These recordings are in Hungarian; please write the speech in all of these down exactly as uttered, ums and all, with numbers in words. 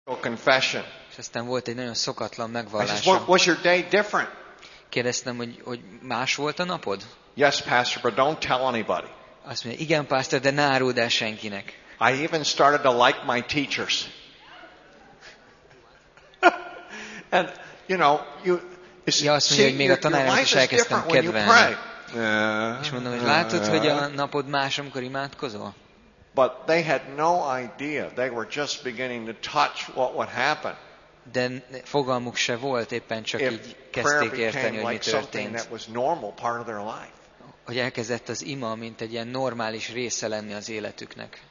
confession. És aztán volt egy nagyon szokatlan I said, megvallása. "What- was your day different?" Kérdeztem, hogy, hogy más volt a napod? Yes, Pastor, but don't tell anybody. Azt mondja, igen, pásztor, de ne áruld el senkinek. I even started to like my teachers. And, you know, you, you Ja, azt mondja, hogy see, még your, a your tanárnak life is is elkezdtem different when you kedvelni. pray. És mondom, hogy látod, hogy a napod más, amikor imádkozol? But they had no idea. They were just beginning to touch what would happen De fogalmuk se volt, éppen csak if így prayer kezdték érteni, became hogy mi like something történt. that was normal part of their life. Hogy elkezdett az ima, mint egy ilyen normális része lenni az életüknek.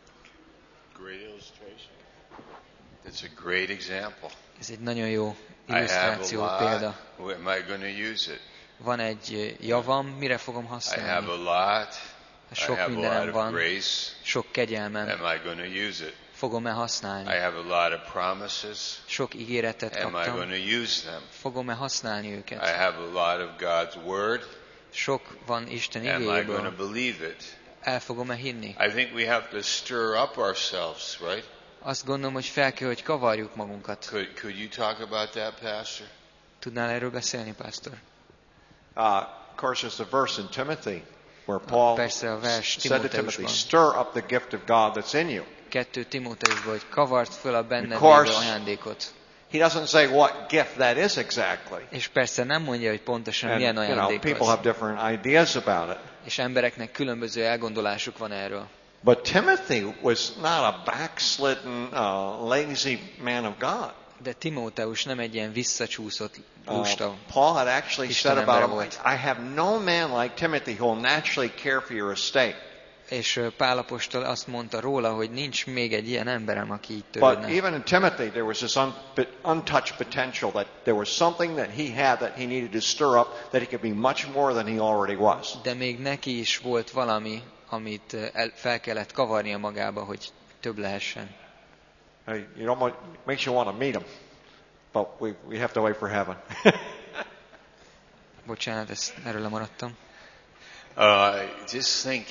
Great illustration. It's a great example. Ez egy nagyon jó I have a illusztráció, példa. lot. Am I going to use it? Van egy javam, mire fogom I have a használni? lot. I Sok have a mindenem lot of van, grace. sok kegyelmem. Am I going to use it? Fogom-e I használni? have a lot of promises. Sok ígéretet Am I kaptam. going to use them? Fogom-e használni I őket? have a lot of God's word. Sok van Isten Am I going to igéjéből. believe it? El fogom-e hinni? I think we have to stir up ourselves, right? Azt gondolom, hogy fel kell, hogy kavarjuk magunkat. Could could you talk about that, Pastor? Tudnál erről beszélni, pásztor? Uh, of course, there's a verse in Timothy where Paul Persze a vers said to Timothy, Timóteusban. stir up the gift of God that's in you. Kettő Timóteusban, hogy kavart föl a benned Of course. lévő ajándékot. He doesn't say what gift that is exactly. És persze nem mondja, hogy pontosan And, milyen you know, ajándék people az. have different ideas about it. És embereknek különböző elgondolásuk van erről. But Timothy was not a backslidden, uh, lazy man of God. De Timóteus nem egy ilyen visszacsúszott Uh, lusta. Paul had actually Isten said about embere him, volt. I have no man like Timothy who will naturally care for your estate. És ö, Pál apostol azt mondta róla, hogy nincs még egy ilyen emberem, aki így But törődne. even in Timothy, there was this un, untouched potential that there was something that he had that he needed to stir up, that he could be much more than he already was. De még neki is volt valami, amit ö, el, fel kellett kavarnia magába, hogy több lehessen. Hey, you know what makes you want to meet him, but we, we have to wait for heaven. Bocsánat, ezt, erről lemaradtam. Uh, just think,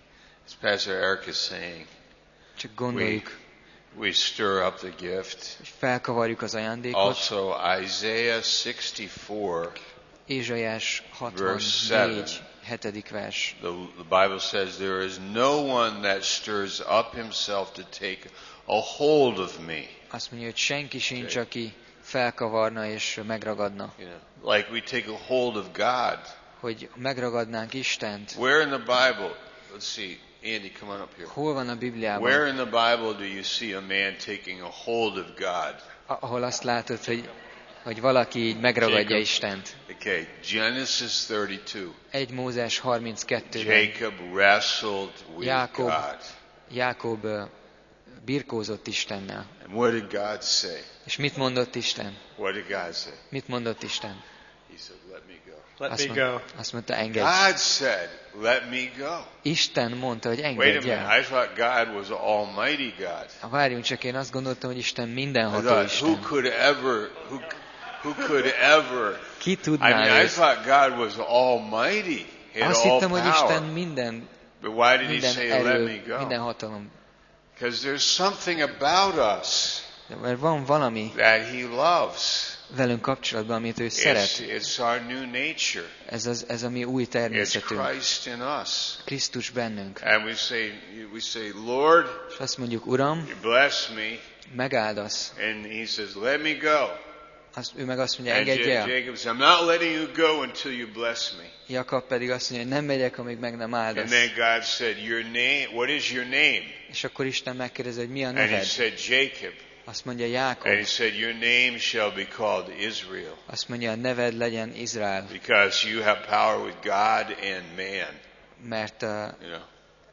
as Pastor Eric is saying, Csak we, gondoljuk, we stir up the gift. hogy felkavarjuk az ajándékot. Also, Isaiah sixty-four, Ézsaiás Verse hatvannégy, hetedik vers. the, the Bible says, there is no one that stirs up himself to take a hold of me. Azt mondja, hogy senki sincs, aki felkavarna és megragadna. You know, like we take a hold of God. Hogy megragadnánk Istent. Where in the Bible, let's see, Andy, come on up here. Hol van a Bibliában? Where in the Bible do you see a man taking a hold of God? Ahol azt látod, hogy, hogy valaki így megragadja Jacob. Istent. Okay, Genesis thirty-two. egy Mózes harminckettőben Jacob wrestled with Jacob. God. Jákob ö, birkózott Istennel. And what did God say? És mit mondott Isten? What did God say? Mit mondott Isten? He said, let me go. Let Azt, me mond, go. azt mondta, engedj. God said, let me go. Isten mondta, hogy Wait a engedj minute, el. I thought God was Almighty God. Ha várjunk csak, én azt gondoltam, hogy Isten I mindenható thought, who Isten. could ever, who, who could ever, Ki I tudná mean, I őt? thought God was Almighty. He had Azt all hittem, hogy Isten power. minden, But why did he minden say, let me erő, go? minden hatalom. Because there's something about us De mert van valami that he loves. velünk kapcsolatban, amit ő It's, szeret. it's our new nature. Ez, az, ez a mi új It's természetünk. Christ in us. Krisztus bennünk. And we say, we say, Lord, És azt mondjuk, Uram, you bless me. megáldasz. And he says, let me go. Azt, ő meg azt mondja, And engedj Ja- el. Jacob says, I'm not letting you go until you bless me. Jakab pedig azt mondja, hogy nem megyek, amíg meg nem And áldasz. then God said, your name, what is your name? És akkor Isten megkérdezi, hogy mi a And he neved. said, Jacob. Azt mondja, And he Jákob. said, your name shall be called Israel. Azt mondja, a neved legyen Izrael. Because you have power with God and man. Mert, uh, You know.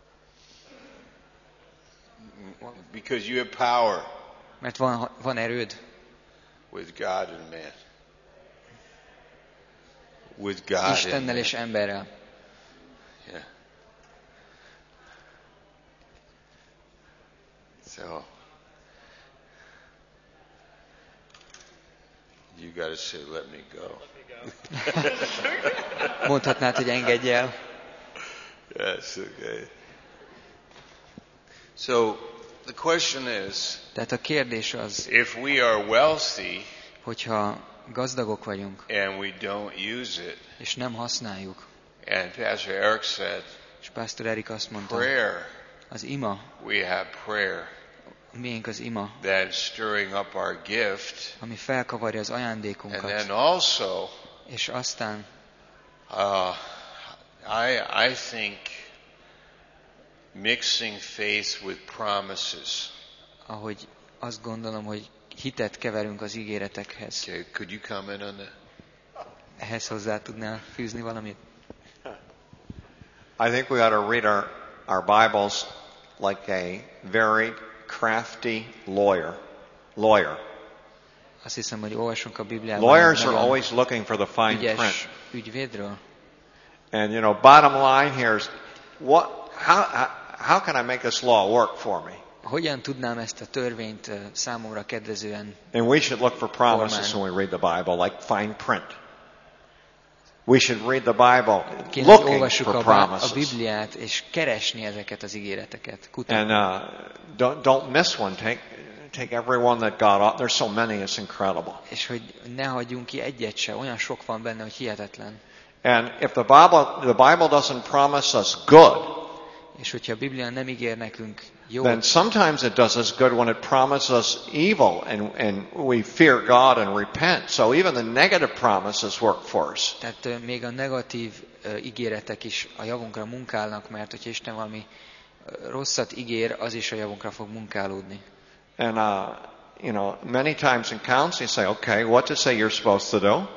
Because you have power mert van, van erőd with God and man. With God and Istennel man. és emberrel. Yeah. So you got to say, "Let me go." Mondhatnád, hogy engedj el. Yes, okay. So the question is, Tehát a kérdés az, if we are wealthy hogyha gazdagok vagyunk, and we don't use it, és nem használjuk, and Pastor Eric said, és Pastor Erik azt mondta, prayer, az ima, we have prayer, miénk az ima, that's stirring up our gift, ami felkavarja az and ajándékunkat, then also, és aztán uh, I, I think mixing faith with promises. ahogy azt gondolom, hogy hitet keverünk az ígéretekhez. Okay, could you comment on that? Ehhez hozzá tudnál fűzni valamit? I think we ought to read our, our Bibles like a very crafty lawyer. Lawyer. Azt hiszem, hogy olvasunk a Bibliában Lawyers egy are nagyon always looking for the fine print. ügyes ügyvédről. And you know, bottom line here is, what? How? How, how can I make this law work for me? Hogyan tudnám ezt a törvényt uh, számomra kedvezően? And we should look for promises when we read the Bible, like fine print. We should read the Bible Kéne, hogy looking olvassuk for a, Bá- a promises. Bibliát, és keresni ezeket az ígéreteket. Kutatni. And uh, don't don't miss one. Take take every one that God. There's so many. It's incredible. És hogy ne hagyjunk ki egyet se. Olyan sok van benne, hogy hihetetlen. And if the Bible the Bible doesn't promise us good, És hogyha a Biblia nem ígér nekünk jót, then sometimes it does us good when it promises us evil, and and we fear God and repent. So even the negative promises work for us. tehát uh, még a negatív uh, ígéretek is a javunkra munkálnak, mert hogyha Isten valami uh, rosszat ígér, az is a javunkra fog munkálódni. And uh, you know, many times in counseling, you say, "Okay, what does it say you're supposed to do?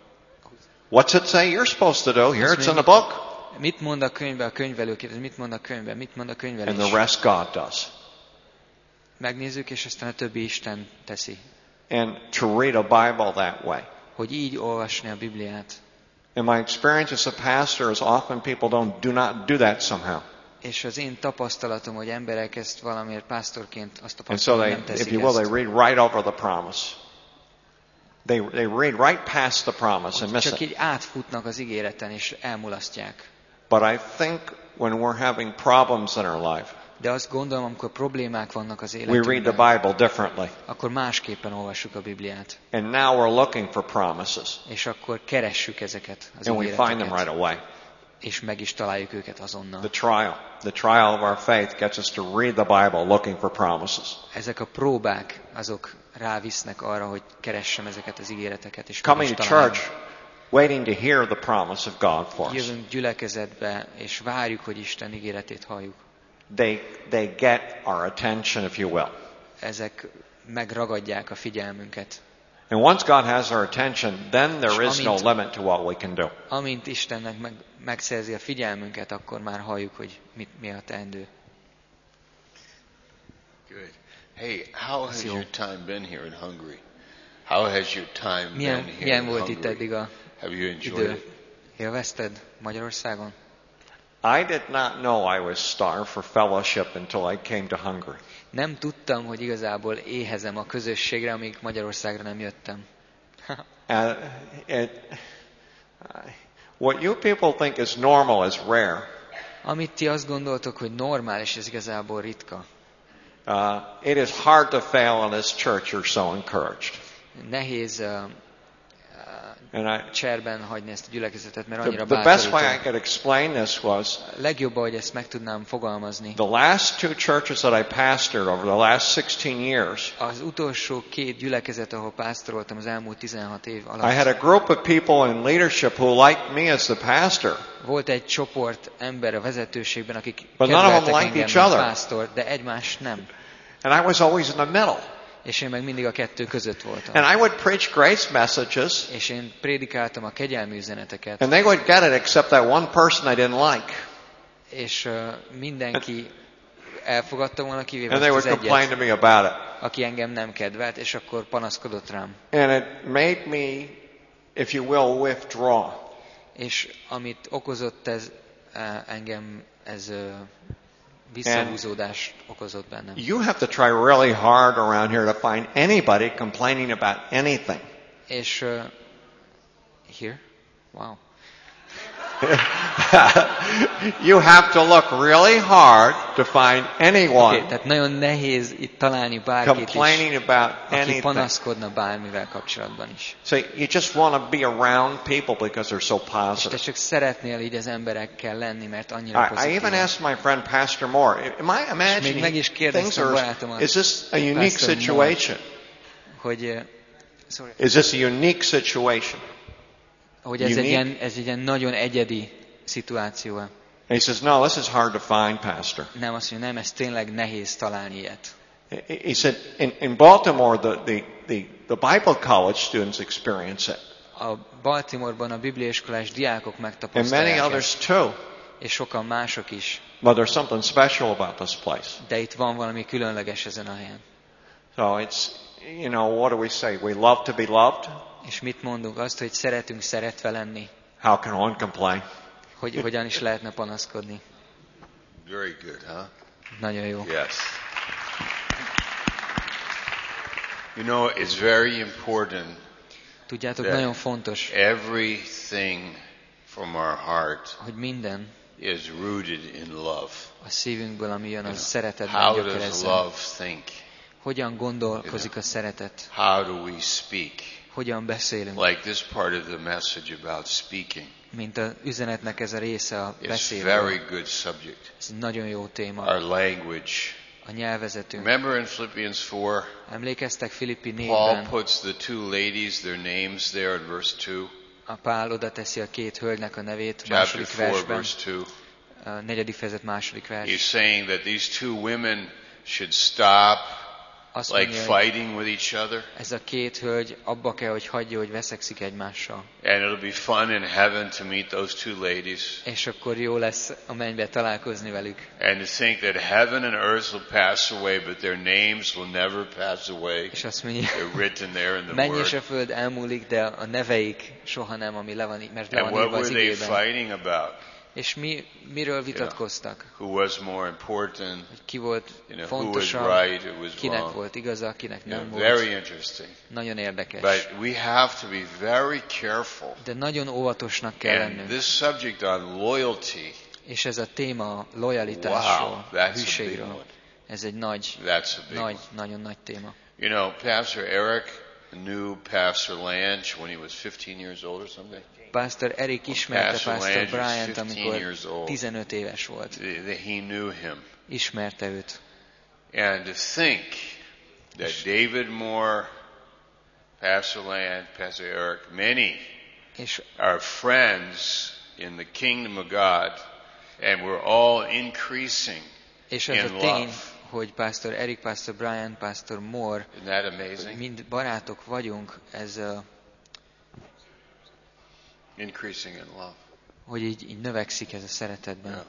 What's it say you're supposed to do? Here it's in the book." Mit mond a könyvben a könyvelőként, mit mond a könyvben, mit mond a könyvelés? And the rest God does. Megnézzük, és aztán a többi Isten teszi. And to read a Bible that way. Hogy így olvasni a Bibliát. In my experience as a pastor is often people don't do not do that somehow. És az én tapasztalatom, hogy emberek ezt valamiért pásztorként azt And so tapasztalom, they, nem teszik if you will, ezt. they read right over the promise. They they read right past the promise and miss Csak it. így átfutnak az ígéreten, és elmulasztják. But I think when we're having problems in our life, De azt gondolom, amikor problémák vannak az we read the életünkben, Bible differently. akkor másképpen olvassuk a Bibliát. And now we're looking for promises. És akkor keressük ezeket az And we find them right ígéreteket. away. És meg is találjuk őket azonnal. The trial. The trial of our faith gets us to read the Bible looking for promises. Ezek a próbák, azok rávisznek arra, hogy keressem ezeket az ígéreteket. És meg Coming is to találom. church, waiting to hear the promise of God for us. Jövünk gyülekezetbe, és várjuk, hogy Isten ígéretét halljuk. They, they get our attention, if you will. Ezek megragadják a figyelmünket. And once God has our attention, then there is no amint- limit to what we can do. Amint Istennek meg, megszerzi a figyelmünket, akkor már halljuk, hogy mit, mi a teendő. Good. Hey, how has Jó. your time been here in Hungary? How has your time Milyen, been here milyen in volt itt Hungary? eddig a Have you enjoyed idő? it? Élvezted Magyarországon? I did not know I was starved for fellowship until I came to Hungary. Nem tudtam, hogy igazából éhezem a közösségre, amíg Magyarországra nem jöttem. And it, what you people think is normal is rare. Amit ti azt gondoltok, hogy normális, ez igazából ritka. Uh, it is hard to fail in this church. You're so encouraged. Nehéz uh, And I, cserben hagyni ezt a gyülekezetet, mert the, annyira the best way I bátorító. could explain this was Legjobb, ahogy ezt meg tudnám fogalmazni. the last two churches that I pastored over the last sixteen years. Az utolsó két gyülekezet, ahol pásztoroltam az elmúlt tizenhat év I alatt, had a group of people in leadership who liked me as the pastor, volt egy csoport ember a vezetőségben, akik But none of them kedveltek liked engem, each mint other. pásztor, de egymást nem. and I was always in the middle. És én meg mindig a kettő között voltam. And I would preach grace messages, És én prédikáltam a kegyelmi üzeneteket, and they would get it except that one person I didn't like. és uh, mindenki elfogadta volna, kivéve And they azt would az complain egyet, to me about it. aki engem nem kedvelt, és akkor panaszkodott rám. And it made me, if you will, withdraw. És amit okozott ez uh, engem, ez uh, visszahúzódást okozott bennem. You have to try really hard around here to find anybody complaining about anything. És uh, here? Wow. You have to look really hard to find anyone Okay, tehát nagyon nehéz itt találni bárkit is, complaining about aki anything. panaszkodna bármivel kapcsolatban is. So you just want to be around people because they're so És te positive. csak szeretnél így az emberekkel lenni, mert annyira I, I even pozitív. asked my friend Pastor Moore, am I imagining meg is things kérdeztem are, barátomat, is this a unique Pastor situation? Hogy, eh, sorry, Is this a unique situation? hogy ez, egy unique? ilyen, ez egy ilyen nagyon egyedi szituáció. And he says, no, this is hard to find, Pastor. Nem, azt mondja, nem, ez tényleg nehéz találni ilyet. He he said, in, in Baltimore, the, the, the, the Bible college students experience it. A Baltimoreban a bibliaiskolás diákok And many megtapasztalják others ezt, too. és sokan mások is. But there's something special about this place. De itt van valami különleges ezen a helyen. So it's, you know, what do we say? We love to be loved. És mit mondunk? Azt, hogy szeretünk szeretve lenni. How can one complain? Hogy hogyan is lehetne panaszkodni. Very good, huh? Nagyon jó. Yes. You know, it's very important Tudjátok, that nagyon fontos, everything from our heart hogy minden is rooted in love. a szívünkből, ami jön, az szeretetben How does gyökerezzen. love think? Hogyan gondolkozik a szeretet? How do we speak? Hogyan beszélünk? Like this part of the message about speaking. Mint az üzenetnek ez a része a It's a beszélről. very good subject. Ez egy nagyon jó téma. Our language. A nyelvezetünk. Remember in Philippians four, Emlékeztek Filippi Paul négyben, puts the two ladies, their names there in verse two. a Pál oda teszi a két hölgynek a nevét, Chapter második four, versben, verse two. a negyedik fejezet második He's vers. saying that these two women should stop Azt like mondja, hogy fighting with each other. ez a két hölgy abba kell, hogy hagyja, hogy veszekszik egymással. And it'll be fun in heaven to meet those two ladies. És akkor jó lesz a mennybe találkozni velük. And to think that heaven and earth will pass away, but their names will never pass away. És azt mondja, They're written there in the menny és a Word. föld elmúlik, de a neveik soha nem, ami le van, mert le And van what írva were az they igében. fighting about? És mi, miről vitatkoztak? Who was more important? Hogy ki volt You know, who was fontosabb, right, who was kinek wrong? volt igaza, kinek You nem know, volt. very interesting. Nagyon érdekes. But we have to be very careful. De nagyon óvatosnak kell And lennünk. this subject on loyalty, És ez a téma a lojalitásról, wow, a that's a big hűségről. one. Ez egy nagy, That's a big nagy, one. nagyon nagy téma. You know, Pastor Eric knew Pastor Lange when he was fifteen years old or something. Pastor Eric ismerte Pastor Pastor Lange was Bryant, fifteen amikor years old. tizenöt éves volt. That he knew him. Ismerte őt. And to think that David Moore, Pastor Land, Pastor Eric, many És are friends in the kingdom of God, and we're all increasing. És ez in a tény, love. hogy Pastor Eric, Pastor Brian, Pastor Moore, Isn't that amazing? mind barátok vagyunk, ez, uh, Increasing in love. hogy így, így növekszik ez a szeretetben. Yeah.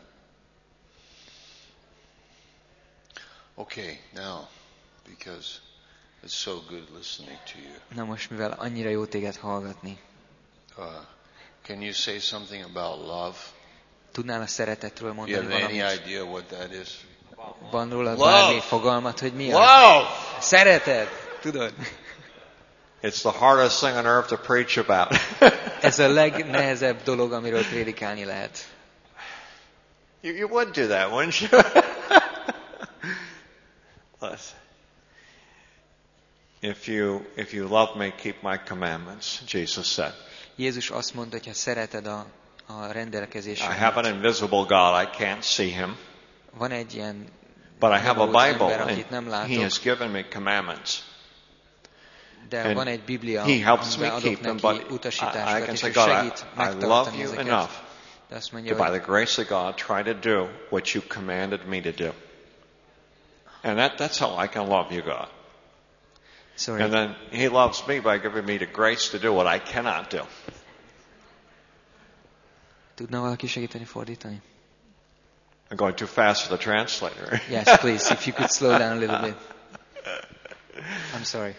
Okay, now, because it's so good listening to you, Na most, mivel annyira jó téged hallgatni, uh, can you say something about love? tudnál a szeretetről Do you mondani have any valamit? idea what that is? Van róla Love. bármi fogalmat, hogy mi az? Love! Szeretet! Tudod? It's the hardest thing on earth to preach about. Ez a legnehezebb dolog, amiről prédikálni lehet. you, you would do that, wouldn't you? Listen. If you if you love me, keep my commandments, Jesus said. Jézus azt mondta, hogy ha szereted a, a I rendelkezéseket, have an invisible God, I can't see him, van egy ilyen but I have a nyomorult Bible ember, akit and nem látok, he has given me commandments. de and van egy Biblia, He helps me amiben adok keep them, neki but I, I utasításokat, can és say, ő God, segít I, I love megtartani you ezeket. enough De azt to, mondja, by hogy the grace of God, try to do what you commanded me to do. And that, that's how I can love you, God. sorry, And then he loves me by giving me the grace to do what I cannot do. tudna valaki segíteni fordítani? I'm going too fast for the translator. Yes, please, if you could slow down a little bit. I'm sorry.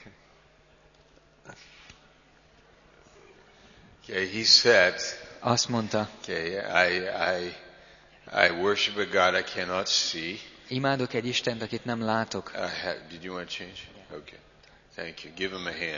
Okay, he said, Azt mondta, okay, I, I, I worship a God I cannot see. imádok egy Istent, akit nem látok. I had, did you want to change? Okay. Thank you. Give him a hand. I, I, I worship a God I cannot see. I have, did you want to change? Okay. Thank you. Give him a hand.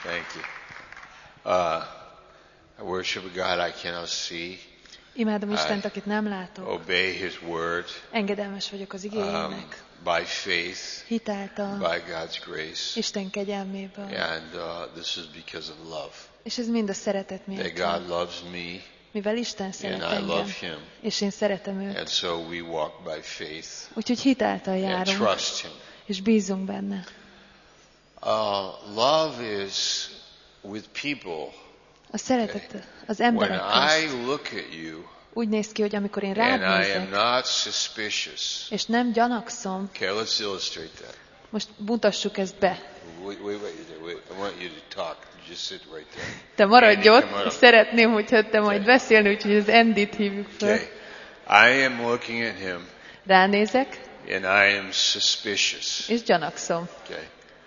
Thank you. Uh, I worship a God I cannot see. Imádom Istent, akit nem látok. Obey His word. Engedelmes vagyok az igéjének. Um, by faith. Hitáltal. By God's grace. Isten kegyelméből. And uh, this is because of love. És ez mind a szeretet That miatt. God loves me. Mivel Isten szeret And I love engem. Him. És én szeretem őt. And so we walk by faith. Úgyhogy hitáltal And járunk. trust Him. És bízunk benne. Uh, love is with people. A szeretet az When emberek I közt look at you úgy néz ki, hogy amikor én rád and I am nézek, not suspicious. és nem gyanakszom, Okay, let's illustrate that. most mutassuk ezt be. Wait, wait, wait, wait. I want you to talk. Just sit right there. Te maradj Andy, ott, come on és up. szeretném, hogyha te majd Okay. beszélni, úgyhogy az Endit hívjuk fel. Okay. I am looking at him Ránézek, and I am suspicious. és gyanakszom. Okay.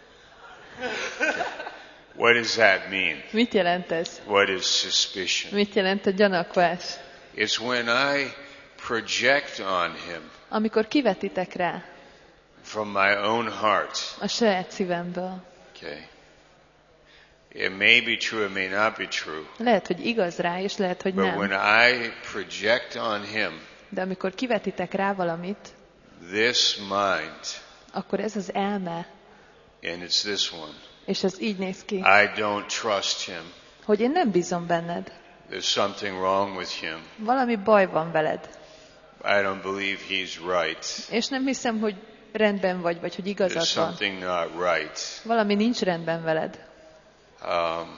Okay. What does that mean? Mit jelent ez? What is suspicion? Mit jelent a gyanakvás? It's when I project on him Amikor kivetitek rá from my own heart. a saját szívemből. Okay. It may be true, it may not be true. Lehet, hogy igaz rá, és lehet, hogy But nem. when I project on him De amikor kivetitek rá valamit, this mind, akkor ez az elme, and it's this one, és ez így néz ki, I don't trust him. hogy én nem bízom benned. There's something wrong with him. Valami baj van veled. I don't believe he's right. És nem hiszem, hogy rendben vagy, vagy hogy There's igazad van. something not right. Valami nincs rendben veled. Um,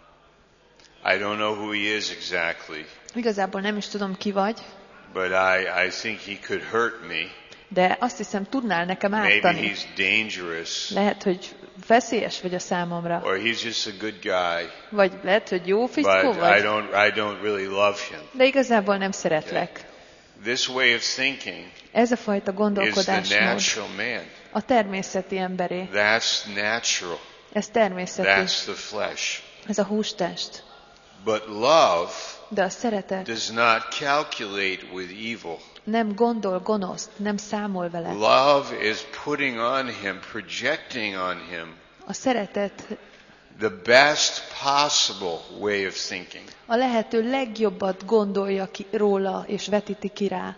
I don't know who he is exactly, Igazából nem is tudom, ki vagy, but I, I think he could hurt me. de azt hiszem, tudnál nekem Maybe ártani. he's dangerous, Lehet, hogy veszélyes vagy a számomra. or he's just a good guy, Vagy lehet, hogy jó but fickó I vagy, don't, I don't really love him. de igazából nem szeretlek. This way of thinking Ez a fajta is the gondolkodásmód natural man. a természeti emberé. That's natural. Ez természeti. That's the flesh. Ez a hústest. But love De a szeretet does not calculate with evil. nem gondol gonoszt, nem számol vele. Love is putting on him, projecting on him A szeretet the best possible way of thinking. a lehető legjobbat gondolja ki róla, és vetíti ki rá.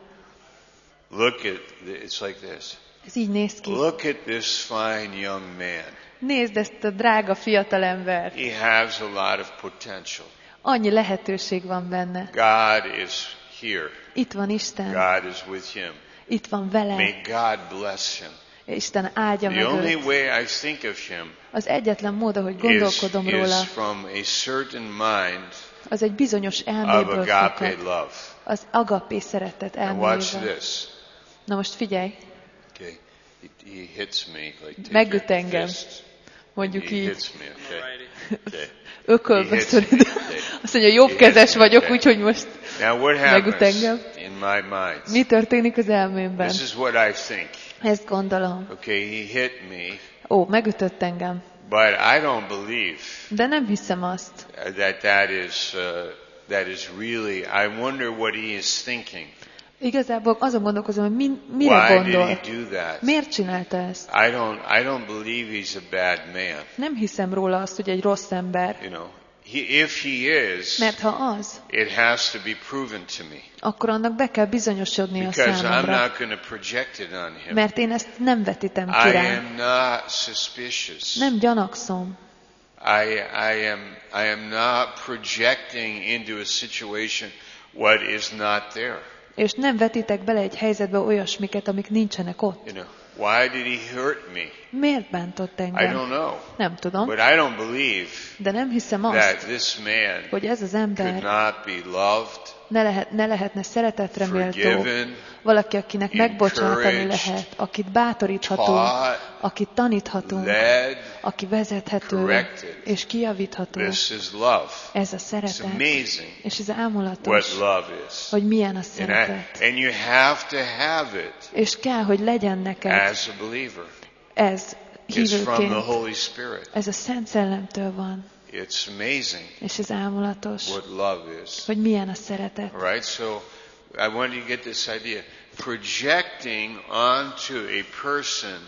Look at, it's like this. Ez így néz ki. Look at this fine young man. Nézd ezt a drága fiatalember. He has a lot of potential. Annyi lehetőség van benne. God is here. Itt van Isten. God is with him. Itt van vele. May God bless him. Isten áldja The meg only őt. way I think of him Az egyetlen mód, ahogy is, gondolkodom is róla, from a certain mind az egy bizonyos of elméből agape fakad. love. Az agapé szeretet And watch elméjéből. this. Na most figyelj, Okay, he, he hits me like take megüt your engem. fist. Mondjuk He így, hits me. Okay. Okay. ökölbe He hits szorít. me. Okay. Azt mondja, jobbkezes He hits me. vagyok, Okay. úgyhogy most Now what megüt happens engem. in my mind? Mi történik az elmémben? This is what I think. Ezt gondolom. Okay, he hit me, Ó, megütött engem. but I don't believe De nem hiszem azt. that that is uh, that is really. I wonder what he is thinking. Igazából azon gondolkozom, hogy mi, mire Why gondol. did he do that? Miért csinálta ezt? I don't. I don't believe he's a bad man. Nem hiszem róla azt, hogy egy rossz ember. You know, he, if he is, Mert ha az, it has to be proven to me akkor annak be kell bizonyosodni a because I'm számomra. not going to project it on him. Mert én ezt nem vetítem ki I rá. am not suspicious. Nem gyanakszom. I, I am. I am not projecting into a situation what is not there. És nem vetítek bele egy helyzetbe olyasmiket, amik nincsenek ott. You know, why did he hurt me? Miért bántott I engem? don't know. Nem tudom. But I don't believe De nem hiszem that azt, this man hogy ez az could ember not be loved, ne, lehet, ne lehetne szeretetre méltó. forgiven, Valaki, akinek megbocsátani encouraged, lehet, akit bátoríthatunk, taught, akit taníthatunk, led. aki vezethető corrected. és kijavítható. This is love. Ez a It's szeretet. amazing És ez what ámulatos, love is. hogy milyen a And, I, szeretet. and you have to have it És kell, hogy legyen neked as a believer. ez It's from the hívőként. Holy Spirit. Ez a Szent Szellemtől van. It's amazing És ez ámulatos, what love is. hogy milyen a szeretet. All right, so I want you to get this idea. Projecting onto a person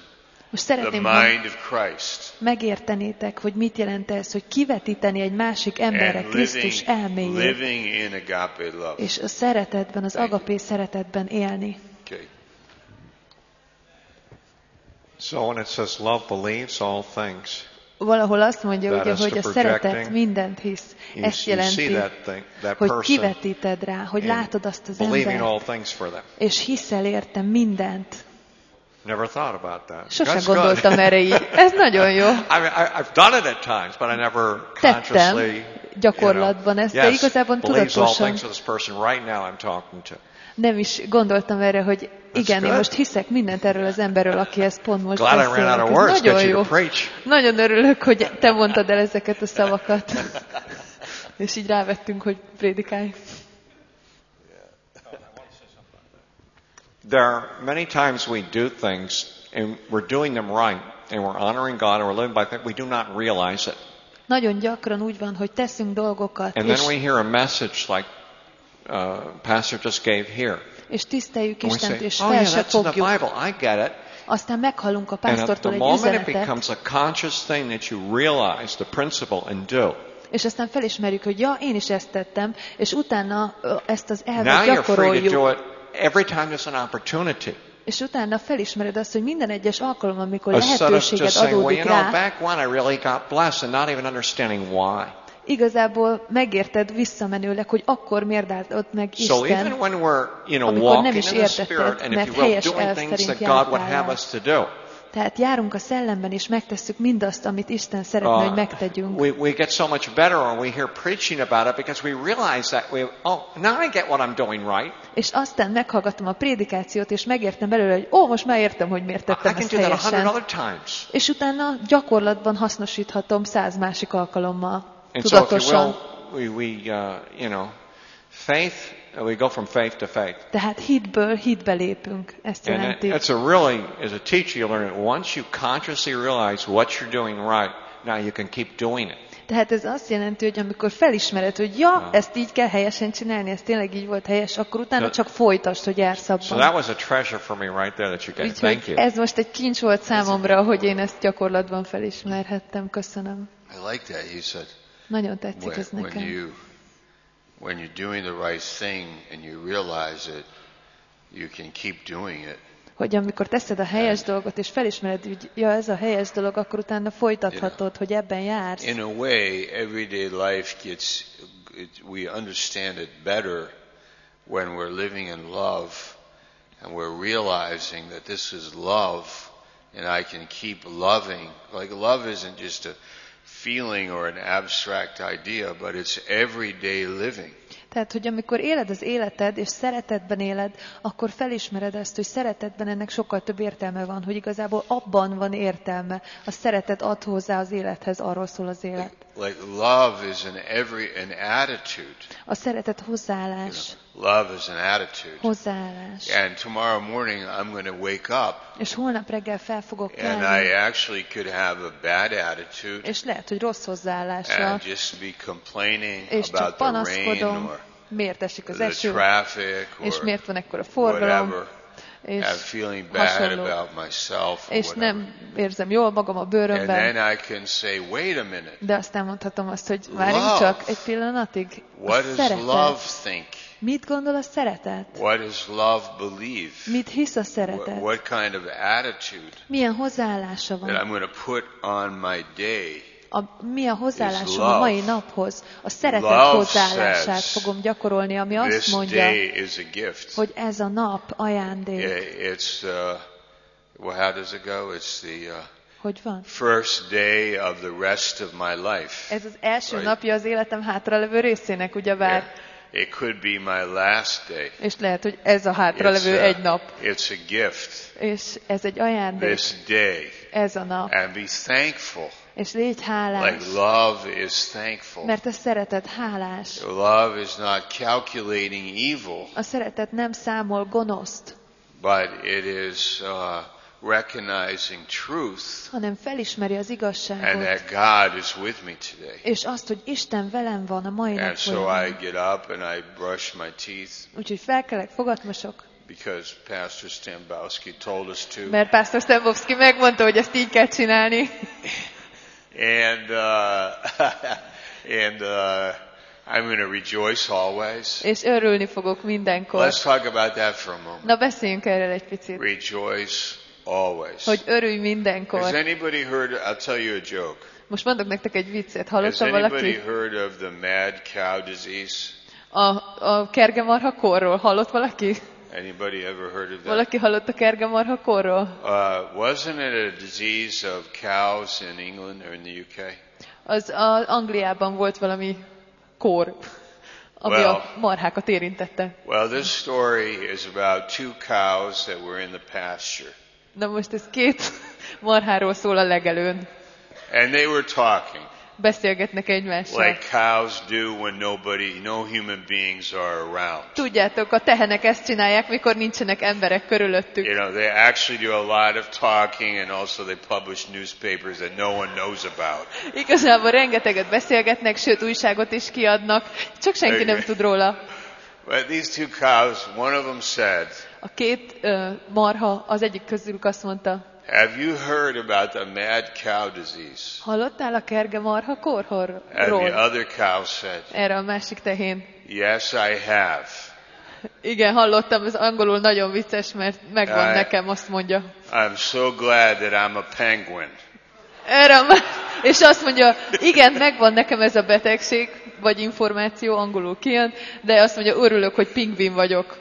Most the szeretném, ha mind of Christ. megértenétek, hogy mit jelent ez, hogy kivetíteni egy másik emberre And Krisztus living, elméjét, living in agape love. és a szeretetben, az agapé szeretetben élni. Okay. So when it says love believes all things, Valahol azt mondja, That ugye, is hogy the a szeretet projecting. mindent hisz. you, Ezt you jelenti, see that thing, that hogy person kivetíted rá, hogy in látod azt az believing embert, all things for them. és hiszel érte mindent. Never thought about that. Sose That's gondoltam good. erre így. Ez nagyon jó. I mean, I, I've done it at times, but I never consciously, you gyakorlatban ezt, de know, yes, igazából believes all tudatosan things to this person right now I'm talking to. nem is gondoltam erre, hogy igen, én good. most hiszek mindent erről az emberről, akihez pont most Glad I ran out beszélek. of Ez words to nagyon get jó. you to preach. Nagyon örülök, hogy te mondtad el ezeket a szavakat. És így rávettünk, hogy prédikálj. There are many times we do things and we're doing them right and we're honoring God and we're living by faith. We do not realize it. Nagyon gyakran úgy van, hogy teszünk dolgokat, And és, then we hear a message like uh, Pastor just gave here. és tiszteljük And we Istent, say, és oh fel yeah, se that's in the fogjuk. Bible. I get it. Aztán meghallunk a And at pásztortól the egy moment it üzenetet, becomes a conscious thing that you realize the principle and do. és aztán felismerjük, hogy ja, én is ezt tettem, és utána ö, ezt az Now elvet you're free to gyakoroljuk. do it every time there's an opportunity. És utána felismered azt, hogy minden egyes alkalom, amikor Instead of lehetőséged just saying, well, adódik you know, rá, back when I really got blessed and not even understanding why. igazából megérted visszamenőleg, hogy akkor miért áldott meg So even Isten, when we're, you know, amikor nem walking is in the Spirit értetted, and if mert you will, helyes doing elv things that szerint God would jártál have el. us to do. Tehát járunk a szellemben, és megtesszük mindazt, amit Isten szeretne, hogy Uh, megtegyünk. we, we get so much better when we hear preaching about it because we realize that we, oh, now I get what I'm doing right. És aztán meghallgattam a prédikációt, és megértem belőle, hogy ó, most már értem, hogy miért I tettem can ezt do that a hundred helyesen. other times. És utána gyakorlatban hasznosíthatom száz másik alkalommal, And so if you tudatosan. will, we, we uh, you know, faith, we go from faith to faith. Tehát hitből hitbe lépünk, ezt And jelenti. it's a really, as a teacher, you learn it. Once you consciously realize what you're doing right, now you can keep doing it. Tehát ez azt jelenti, hogy amikor felismered, hogy ja, ezt így kell helyesen csinálni, ez tényleg így volt helyes, akkor utána csak folytasd, hogy jársz So abban. that was a treasure for me right there that you gave. Thank Úgyhogy you. ez most egy kincs volt számomra, hogy én ezt gyakorlatban felismerhettem. Köszönöm. I like that. You said Nagyon tetszik when, ez when nekem. you when you're doing the right thing and you realize it, you can keep doing it. Hogy amikor teszed a helyes dolgot, és felismered, hogy ja, ez a helyes dolog, akkor utána folytathatod, hogy ebben jársz. In a way, everyday life gets, it, we understand it better when we're living in love and we're realizing that this is love and I can keep loving. Like love isn't just a feeling or an abstract idea, but it's everyday living. Tehát, hogy amikor éled az életed, és szeretetben éled, akkor felismered ezt, hogy szeretetben ennek sokkal több értelme van, hogy igazából abban van értelme. A szeretet ad hozzá az élethez, arról szól az élet. Like, like love is an every an attitude. A szeretet You hozzáállás. know, love is an attitude. Hozzáállás. And tomorrow morning I'm going to wake up És holnap reggel fel fogok and kelni, I actually could have a bad attitude és lehet, hogy rossz hozzáállással, and just be complaining és csak about the rain panaszkodom, or miért esik az the eső, traffic és or miért van ekkora forgalom, whatever. és I'm feeling bad hasonló. about myself or És whatever. nem érzem jól magam a And bőrömben, then I can say, wait a minute. de aztán mondhatom azt, hogy várjunk Love. csak egy pillanatig. A What does szeretet. love think? Mit gondol a szeretet? What does love believe? Mit hisz a What, szeretet? what kind of attitude Milyen hozzáállása that I'm van? going to put on my day? A, mi a hozzáállásom Is a love. mai naphoz? A szeretet Love hozzáállását says, fogom gyakorolni, ami azt This mondja, day is a gift. hogy ez a nap ajándék. I- It's, uh, well, how does it go? It's the uh, Hogy van? first day of the rest of my life. Ez az első Right. napja az életem hátralevő részének, ugyebár. It could be my last day. És lehet, hogy ez a hátralevő It's, uh, egy nap. It's a gift. És ez egy ajándék. This day. Ez a nap. And be thankful. És légy hálás. Like love is thankful. Mert a szeretet hálás. Love is not calculating evil, A szeretet nem számol gonoszt, but it is uh, recognizing truth hanem felismeri az and igazságot. that God is with me today. És azt, hogy Isten velem van a mai And nap so I folyamán. get up and I brush my teeth. Úgyhogy felkelek, fogatmosok, because Pastor Stambowski told us to. Mert Pastor Stambowski megmondta, hogy ezt így kell csinálni. And uh, and uh, I'm going to rejoice always. És örülni fogok mindenkor. Let's talk about that for a moment. Na beszéljünk erről egy picit. Rejoice always. Hogy örülj mindenkor. Has anybody heard? I'll tell you a joke. Most mondok nektek egy viccet. Has Hallotta anybody valaki? heard of the mad cow disease? A, a kergemarha korról. Hallott valaki? Anybody ever heard of that? Valaki hallott a kergemarha korról? Uh, wasn't it a disease of cows in England or in the U K? Az a Angliában volt valami kór, ami Well. a marhákat érintette. Well, this story is about two cows that were in the pasture. Na most ez két marháról szól a legelőn. And they were talking Beszélgetnek egymással. like cows do when nobody, no human beings are around. Tudjátok, a tehenek ezt csinálják, mikor nincsenek emberek körülöttük. You know, they actually do a lot of talking, and also they publish newspapers that no one knows about. Igazából rengeteget beszélgetnek, sőt újságot is kiadnak, csak senki nem tud róla. But these two cows, one of them said, A két uh, marha, az egyik közülük azt mondta, have you heard about the mad cow disease? hallottál a kerge marha And the korról? other cow said, Erre a másik tehén. yes, I have. Igen, hallottam, ez angolul nagyon vicces, mert megvan Jaj. nekem, azt mondja. I'm so glad that I'm a penguin. Erre a má- és azt mondja, igen, megvan nekem ez a betegség, vagy információ, angolul kijön, de azt mondja, örülök, hogy pingvin vagyok.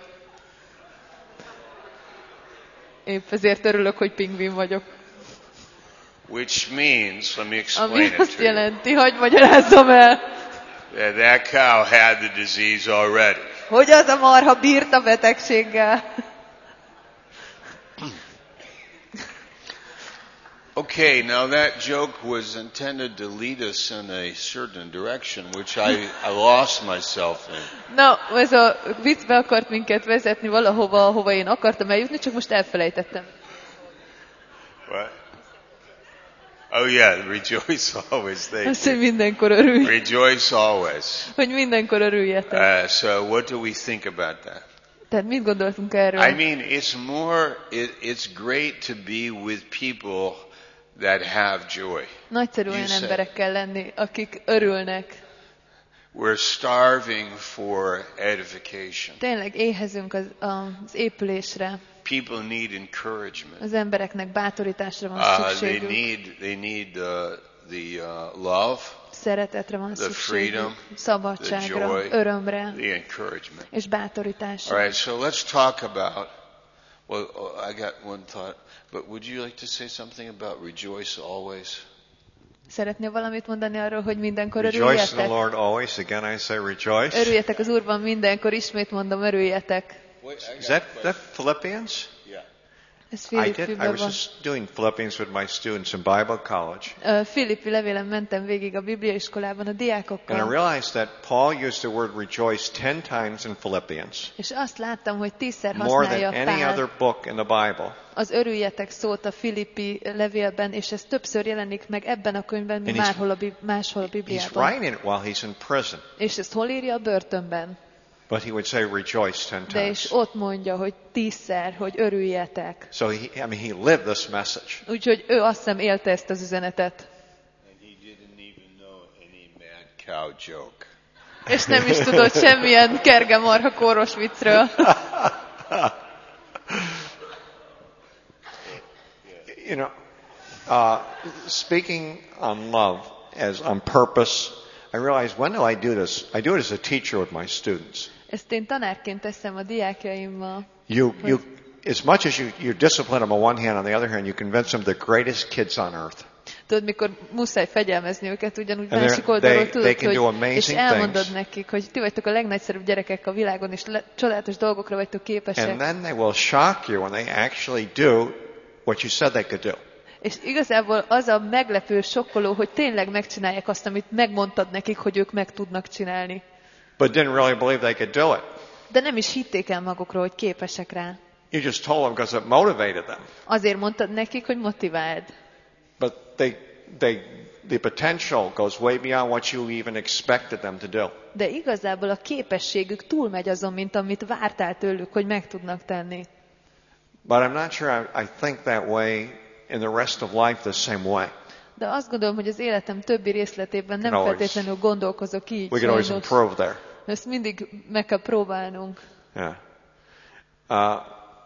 Épp ezért örülök, hogy pingvin vagyok. Which means, let me explain Ami it azt to you, jelenti, hogy magyarázzam el, that that cow had the disease already. hogy az a marha bírt a betegséggel. Okay, now that joke was intended to lead us in a certain direction, which I, I lost myself in. Na, ez a vicc be akart minket vezetni valahova, ahova én akartam eljutni, csak most elfelejtettem. What? Oh yeah, rejoice always. Thank Azt, hogy you. mindenkor örülj. Rejoice always. Hogy mindenkor örüljetek. Uh, so what do we think about that? Tehát mit gondoltunk erről? I mean, it's more, it, it's great to be with people that have joy. Nagyszerű You olyan say. emberekkel lenni, akik örülnek. We're starving for edification. Tényleg éhezünk az, az épülésre. People need encouragement. Az embereknek bátorításra van Uh, they szükségük. need, they need uh, the uh, love, Szeretetre van the szükségük. freedom, Szabadságra, the joy, örömre the encouragement. és bátorításra. All right, so let's talk about, well, oh, I got one thought, but would you like to say something about rejoice always? Szeretnél valamit mondani arról, hogy mindenkor Rejoice in the örüljetek? Lord always. Again, I say rejoice. Örüljetek az Úrban mindenkor, ismét mondom, örüljetek. Is that, that Philippians? Yeah. Ez I did. I Filippiben was van. just doing Philippians with my students in Bible college. Ö, Filippi levélen mentem végig a bibliaiskolában a And I diákokkal, realized that Paul used the word rejoice ten times in Philippians. és azt láttam, hogy tízszer More használja than any other Pál book in the Bible. az örüljetek szót a Filippi levélben, és ez többször jelenik meg ebben a könyvben, mint And he's- máshol a, Bib- máshol a He's Bibliában. writing it while he's in prison. És ezt hol írja? A börtönben. But he would say rejoice ten De és times. ott mondja, hogy tízszer, hogy örüljetek. So he, I mean, he lived this message. Úgyhogy ő azt hiszem élte ezt az üzenetet. And he didn't even know any mad cow joke. És nem is tudott semmilyen kergemarha kóros viccről. You know, uh, speaking on love as on purpose, I realized when do I do this? I do it as a teacher with my students. Ezt én tanárként teszem a diákjaimmal. You, you, as much as you, you discipline them on one hand, on the other hand, you convince them they're the greatest kids on earth. Tudod, mikor muszáj fegyelmezni őket, ugyanúgy And másik they're- oldalról they- tudod, they can do hogy, amazing és elmondod things. nekik, hogy ti vagytok a legnagyszerűbb gyerekek a világon, és le, csodálatos dolgokra vagytok képesek. And then they will shock you when they actually do what you said they could do. És igazából az a meglepő, sokkoló, hogy tényleg megcsinálják azt, amit megmondtad nekik, hogy ők meg tudnak csinálni. But didn't really believe they could do it. De nem is hitték el magukról, hogy képesek rá. You just told them because it motivated them. Azért mondtad nekik, hogy motiváld. But they they, the potential goes way beyond what you even expected them to do. De igazából a képességük túlmegy azon, mint amit vártál tőlük, hogy meg tudnak tenni. But I'm not sure I, I think that way in the rest of life the same way. De azt gondolom, hogy az életem többi részletében nem always- feltétlenül gondolkozok így. We can always sajnos. improve there. Ezt mindig meg kell próbálnunk. Yeah. Uh,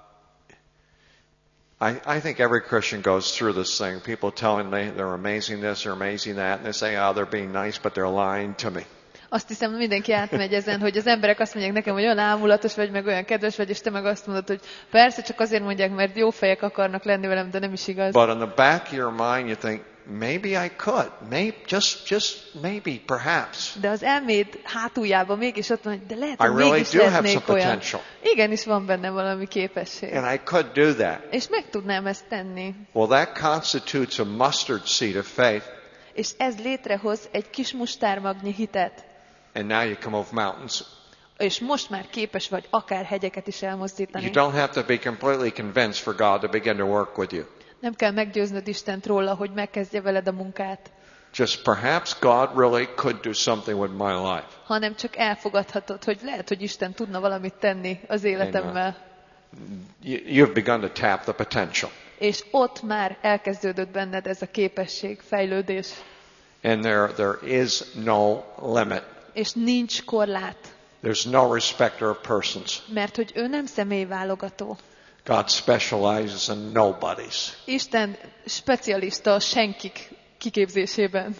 I, I think every Christian goes through this thing. People telling me they're amazing this or amazing that, and they say, oh, they're being nice, but they're lying to me. Azt hiszem, mindenki átmegy ezen, hogy az emberek azt mondják nekem, hogy olyan ámulatos vagy, meg olyan kedves vagy, és te meg azt mondod, hogy persze, csak azért mondják, mert jó fejek akarnak lenni velem, de nem is igaz. But in the back of your mind, you think, maybe I could. Maybe, just, just maybe, perhaps. De az elméd hátuljában mégis ott van, hogy de lehet, I hogy really mégis do have lehetnék some olyan. potential. Igenis van benne valami képesség. And I could do that. És meg tudnám ezt tenni. Well, that constitutes a mustard seed of faith. És ez létrehoz egy kis mustármagnyi hitet. And now you come over mountains. És most már képes vagy akár hegyeket is elmozdítani. You don't have to be completely convinced for God to begin to work with you. Nem kell meggyőznöd Istent róla, hogy megkezdje veled a munkát, Just perhaps God really could do something with my life. hanem csak elfogadhatod, hogy lehet, hogy Isten tudna valamit tenni az életemmel. You- You've begun to tap the potential. És ott már elkezdődött benned ez a képesség, fejlődés. And there, there is no limit. És nincs korlát, There's no respecter of persons. mert hogy ő nem személyválogató. God specializes in nobodies. Isten specialista a senkik kiképzésében.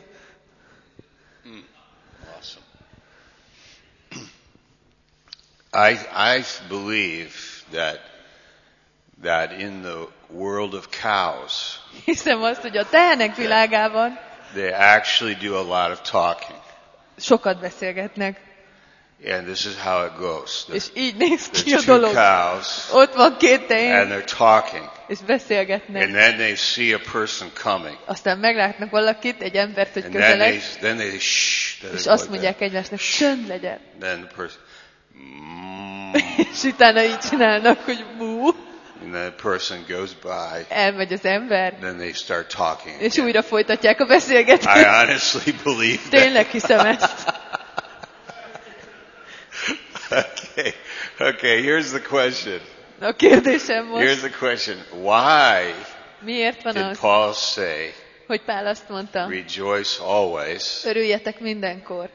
Awesome. I I believe that that in the world of cows, Hiszem azt, hogy a tehenek világában they actually do a lot of talking, sokat beszélgetnek. and this is how it goes. És így néz ki a There's two dolog. cows, Ott van két and tehén, they're talking, és and beszélgetnek. then they see a person coming, Aztán meglátnak valakit, egy embert, hogy and then they közeleg, then they shh, then és they go azt like mondják that. egymásnak, csönd legyen. Then the person, mm, És utána így csinálnak, hogy bú, and then the person goes by, elmegy az ember, then they start talking. és again. újra folytatják a I beszélgetést. honestly believe that. Tényleg hiszem ezt. Okay, okay. Here's the question. A kérdésem Here's most, the question. Why miért van did az, Paul say, hogy Pál azt mondta, rejoice always, örüljetek mindenkor.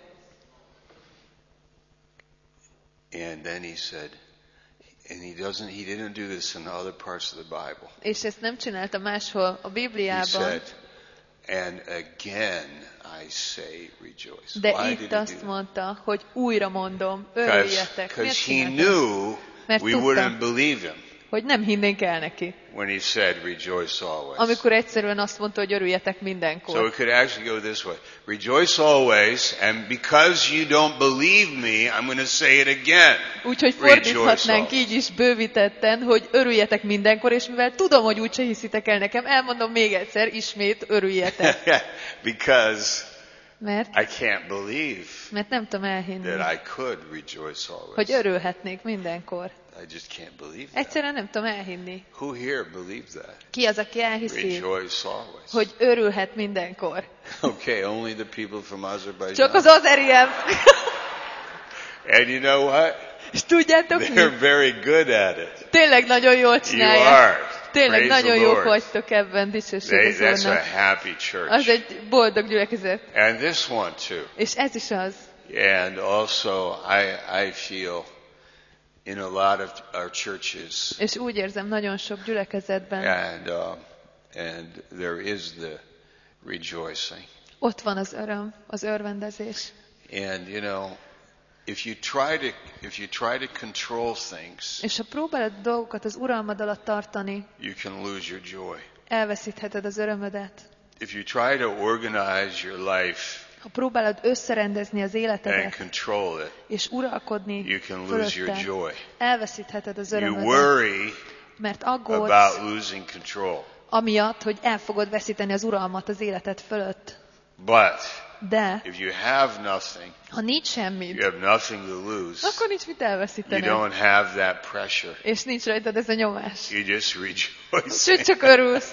and then he said, and he doesn't, he didn't do this in other parts of the Bible. És ezt nem csinálta máshol a He Bibliában, said, and again I say rejoice. de Why did itt he azt do that? mondta, hogy újra mondom, örüljetek. Miért Because he csinálta? knew Mert we tudta. wouldn't believe him Hogy nem hinnénk el neki. when he said rejoice always. Amikor egyszerűen azt mondta, hogy örüljetek So mindenkor. we could actually go this way. Rejoice always, and because you don't believe me, I'm going to say it again. Úgyhogy Rejoice fordíthatnánk always. így is bővítetten, hogy örüljetek mindenkor, és mivel tudom, hogy úgyse hiszitek el nekem, elmondom még egyszer, ismét örüljetek. Because Mert, I can't believe mert nem tudom elhinni, that I could rejoice always. hogy örülhetnék mindenkor. I just can't believe that. Egyszerűen nem tudom elhinni. Who here believes that? Ki az, aki elhiszi, Rejoice always. hogy örülhet mindenkor? Okay, only the people from Azerbaijan. Csak az azeriek. And you know what? És tudjátok They're mi? very good at it. Tényleg nagyon jól You csinálják. are. Tényleg Praise nagyon the jók Lord. vagytok ebben, dicsőség They, az that's a Úrnak. happy church. Az egy boldog gyülekezet. And this one too. És ez is az. And also, I, I feel in a lot of our churches, És úgy érzem nagyon sok gyülekezetben, and uh, and there is the rejoicing. ott van az öröm, az örvendezés. And you know, if you try to if you try to control things, És ha próbálod a dolgokat az uralmad alatt tartani, you can lose your joy. elveszítheted az örömödet. If you try to organize your life Ha próbálod összerendezni az and életedet, control it, és uralkodni you can lose your fölötte, joy. elveszítheted az You örömödet, worry mert aggódsz about losing control. amiatt, hogy el fogod veszíteni az uralmat az életed fölött. But De if you have nothing, ha nincs semmit, you have nothing to lose. akkor nincs mit You elveszíteni. don't have that pressure. És nincs rajtad ez a nyomás. You just rejoice. Sőt, csak örülsz.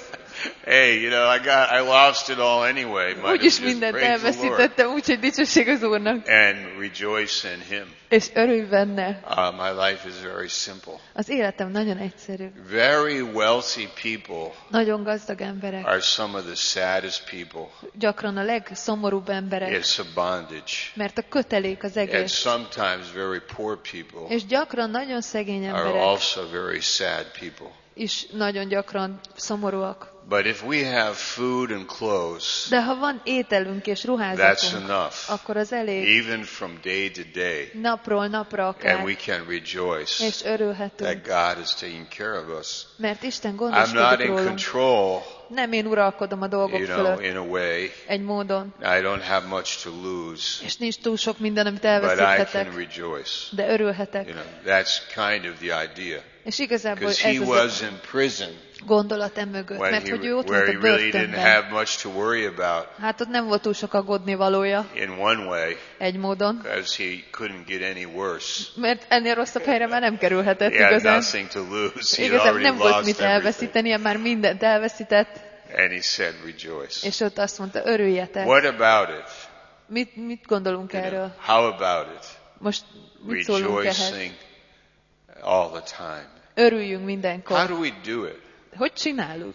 Hey, you know, I got, I lost it all anyway. Might Úgyis as well just mindent praise the Lord elveszítettem, úgyhogy dicsőség az Úrnak. and rejoice in Him. És örülj benne. Uh, my life is very simple. Az életem nagyon egyszerű. Very wealthy people Nagyon gazdag emberek. are some of the saddest people. Gyakran a legszomorúbb emberek. It's a bondage. Mert a kötelék az And egész. sometimes very poor people És gyakran nagyon szegény are emberek also very sad people. is nagyon gyakran szomorúak. But if we have food and clothes, De ha van ételünk és that's ruházatunk, enough. akkor az elég. Even from day to day. Napról napra And akár. we can rejoice És örülhetünk. that God is taking care of us. Mert Isten I'm not gondoskodik in rólunk. control, Nem én uralkodom a dolgok you know, fölött in a way. egy módon. I don't have much to lose, És nincs túl sok minden, amit but I elveszíthetek. can rejoice. De örülhetek. You know, that's kind of the idea. És igazából Because he ez was az in prison a gondolat emögött. when Mert he, hogy ő ott where volt he a really didn't börtönben. have much to worry about Hát ott nem volt túl sok aggódni valója in one way, egy módon. because he couldn't get any worse. Mert ennél rosszabb helyre már nem kerülhetett He had igazán. nothing to lose. He Igazán already nem volt lost mit everything. elveszítenie, már mindent elveszített. And he said, rejoice. És ott azt mondta, örüljetek. What about it? Mit, mit gondolunk You know, erről? how about it? Most mit szólunk ehhez? Rejoicing all the time. Örüljünk How mindenkor. do we do it? Hogy csináljuk?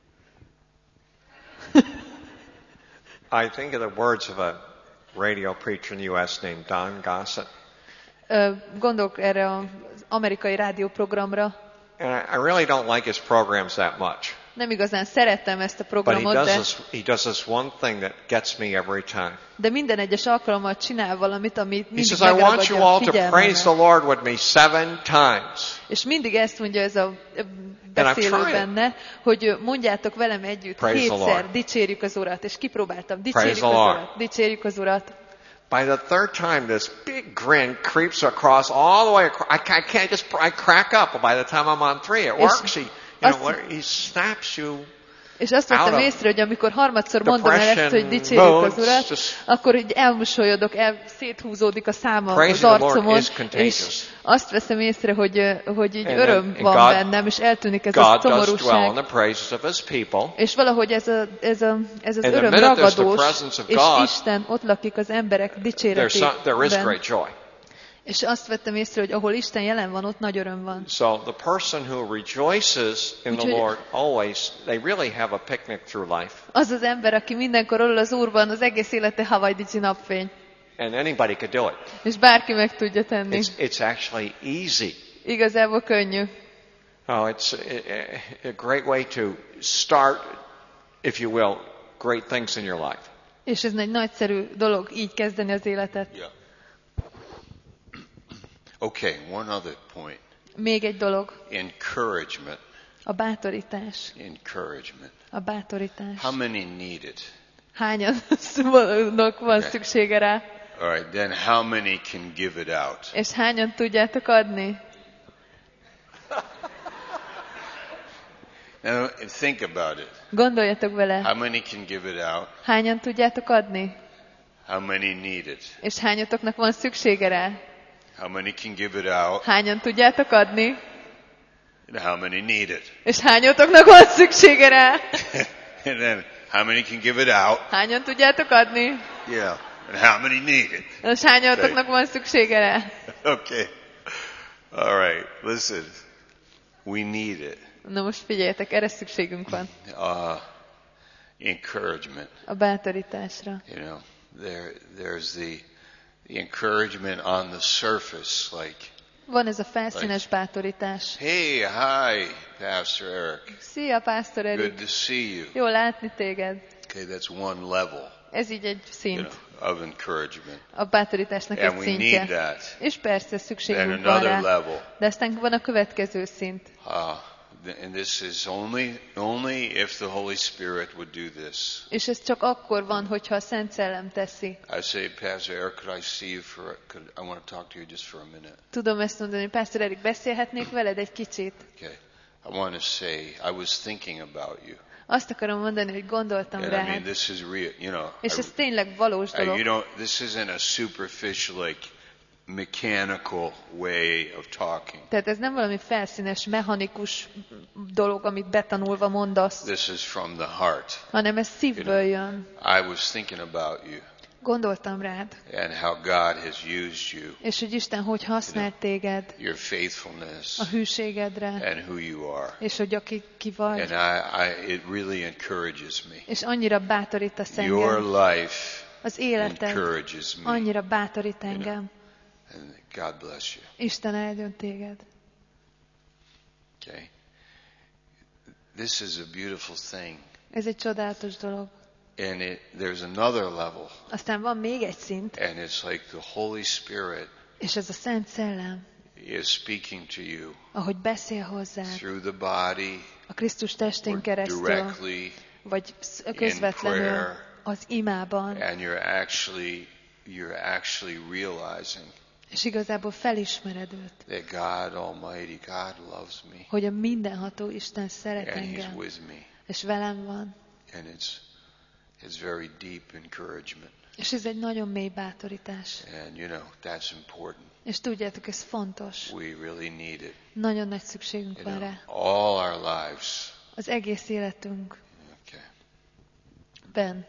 I think of the words of a radio preacher in the U S named Don Gossett. Ö, Gondolok erre az amerikai rádióprogramra. And I, I really don't like his programs that much. Nem igazán szerettem ezt a But he programot, does de, this, he does this one thing that gets me every time. de minden egyes alkalommal csinál valamit, amit He mindig says, I want you megragadja all a to praise the figyelmemet. Lord with me seven times. És mindig ezt mondja ez a ö, I'm beszélő trying. benne, hogy mondjátok velem együtt, Praise the hétszer Lord. dicsérjük az Urat, és kipróbáltam, Praise dicsérjük the az Lord. Urat, dicsérjük az Urat. By the third time, this big grin creeps across all the way across. I, ca- I can't just, I crack up by the time I'm on three. It És works. He, you know, azt- where he snaps you. És azt Out vettem of észre, hogy amikor harmadszor mondom el ezt, hogy depression dicsérjük az modes, Urat, just- akkor így elmosolyodok, el, széthúzódik a száma az Praising the Lord arcomon, is contagious. és azt veszem észre, hogy, ö, hogy így And öröm then- and van God- bennem, és eltűnik ez a God does dwell in szomorúság. the praises of His people. És valahogy ez, a, ez, a, ez az And the öröm minute there's the ragadós, presence of és God, Isten ott lakik az emberek There's dicséretében. some, there is great joy. És azt vettem észre, hogy ahol Isten jelen van, ott nagy öröm van. So the person who rejoices in the Úgyhogy- Lord always, they really have a picnic through life. Az az ember, aki mindenkor örül az Úrban, az egész élete Hawaii-dicsi napfény. And anybody could do it. És bárki meg tudja tenni. It's, it's actually easy. Igazából könnyű. Oh, it's a, a great way to start, if you will, great things in your life. És ez egy nagyszerű dolog, így kezdeni az életet. Yeah. Okay, one other point. Még egy dolog, Encouragement. a bátorítás. Encouragement. A bátorítás. How many need it? Hányan van szüksége rá? All right, then how many can give it out? És hányan tudjátok adni? Now, think about it. Gondoljatok vele. How many can give it out? Hányan tudjátok adni? How many need it? És hányatoknak van szüksége rá? How many can give it out? Hányan tudjátok adni? And how many need it? És hányatoknak van szüksége rá? And then how many can give it out? Hányan tudjátok adni? Yeah. And how many need it? És hányatoknak van szüksége rá? Okay. All right. Listen. We need it. Na most figyeljetek, erre szükségünk van. Uh, encouragement. A bátorításra. You know, there there's the the encouragement on the surface, like, Van ez a felszínes bátorítás. hey, hi, Pastor Eric. Szia, Pásztor Good Erik! to see you. Jó látni téged. Okay, that's one level, Ez így egy you szint. know, of encouragement. A bátorításnak And egy we need szintje. that. És persze Then szükségünk van another rá. level. De aztán van a következő szint. Uh, th- and this is only only if the Holy Spirit would do this. És ez csak akkor van, hogyha a Szent Szellem teszi. I say, Pastor Eric, could I see you for? Could I want to talk to you just for a minute? Tudom ezt mondani, Pásztor Erik, beszélhetnék veled egy kicsit? Okay. I want to say, I was thinking about you. Azt akarom mondani, hogy gondoltam And I mean, rád. this is real. You know, És I- ez tényleg valós Uh, you dolog. don't. This isn't a superficial, like, mechanical way of talking. Tehát ez nem valami felszínes, mechanikus dolog, amit betanulva mondasz, This is from the heart. hanem ez szívből jön. I was thinking about you Gondoltam rád, and how God has used you, és hogy Isten hogy használt téged your faithfulness, a hűségedre, and who you are. és hogy aki ki vagy, And I, I, it really encourages me. és annyira bátorítasz Your engem. life Az életed encourages me. annyira bátorít engem. And God bless you. Isten áldjon téged. Okay. This is a beautiful thing. Ez egy csodálatos dolog. And it, there's another level. Aztán van még egy szint, And it's like the Holy Spirit és ez a Szent Szellem, is speaking to you ahogy beszél hozzád, through the body a Krisztus testén or keresztül, directly, vagy in közvetlenül prayer, az imában, and you're actually you're actually realizing és igazából felismered őt, that God Almighty, God loves me, hogy a mindenható Isten szeret and He's engem, with me, és velem van. and it's it's very deep encouragement. És ez egy nagyon mély bátorítás. And you know that's important. És tudjátok, ez fontos. We really need it. Nagyon nagy szükségünk You van know, rá. all our lives. Az egész életünk. Okay. Ben.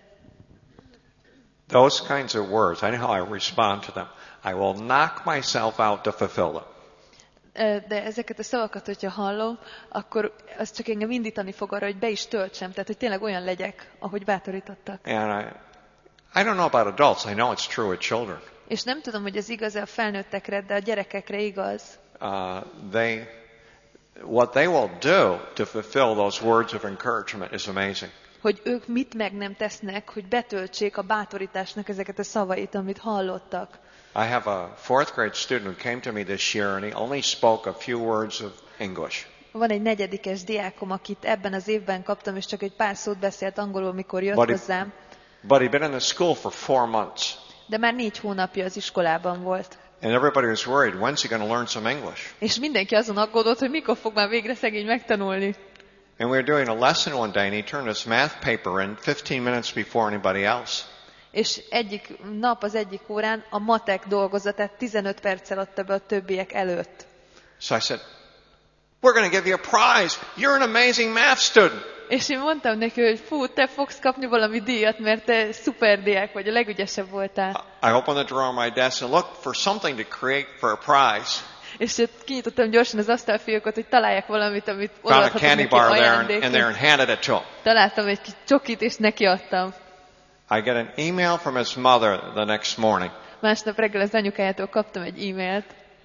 Those kinds of words, I know how I respond to them. I will knock myself out to fulfill them. De ezeket a szavakat, hogyha hallom, akkor az csak engem indítani fog arra, hogy be is töltsem. Tehát, hogy tényleg olyan legyek, ahogy bátorítottak. And I, I don't know about adults. I know it's true with children. És nem tudom, hogy ez igaz a felnőttekre, de a gyerekekre igaz. Uh, they, what they will do to fulfill those words of encouragement is amazing. Hogy ők mit meg nem tesznek, hogy betöltsék a bátorításnak ezeket a szavait, amit hallottak. I have a fourth grade student who came to me this year and he only spoke a few words of English. Van egy negyedikes diákom, akit ebben az évben kaptam, és csak egy pár szót beszélt angolul, mikor jött But he- hozzám. But he'd been in the school for four months. De már négy hónapja az iskolában volt. And everybody was worried, when's he going to learn some English? És mindenki azon aggódott, hogy mikor fog már végre szegény megtanulni. And we were doing a lesson one day and he turned his math paper in fifteen minutes before anybody else. És egyik nap az egyik órán a matek dolgozatát tizenöt perccel adta be a többiek előtt. So I said, we're going to give you a prize. You're an amazing math student. És én mondtam neki, hogy fú, te fogsz kapni valami díjat, mert te szuper diák vagy, a legügyesebb voltál. I opened the drawer on my desk and looked for something to create for a prize. És ott kinyitottam gyorsan az asztalfiókot, hogy találják valamit, amit Found a odaadhatok candy neki bar there and, and there ajándékot. and handed it to him. Találtam egy kis csokit, és neki adtam. I get an email from his mother the next morning. Másnap reggel az anyukájától kaptam egy e-mailt.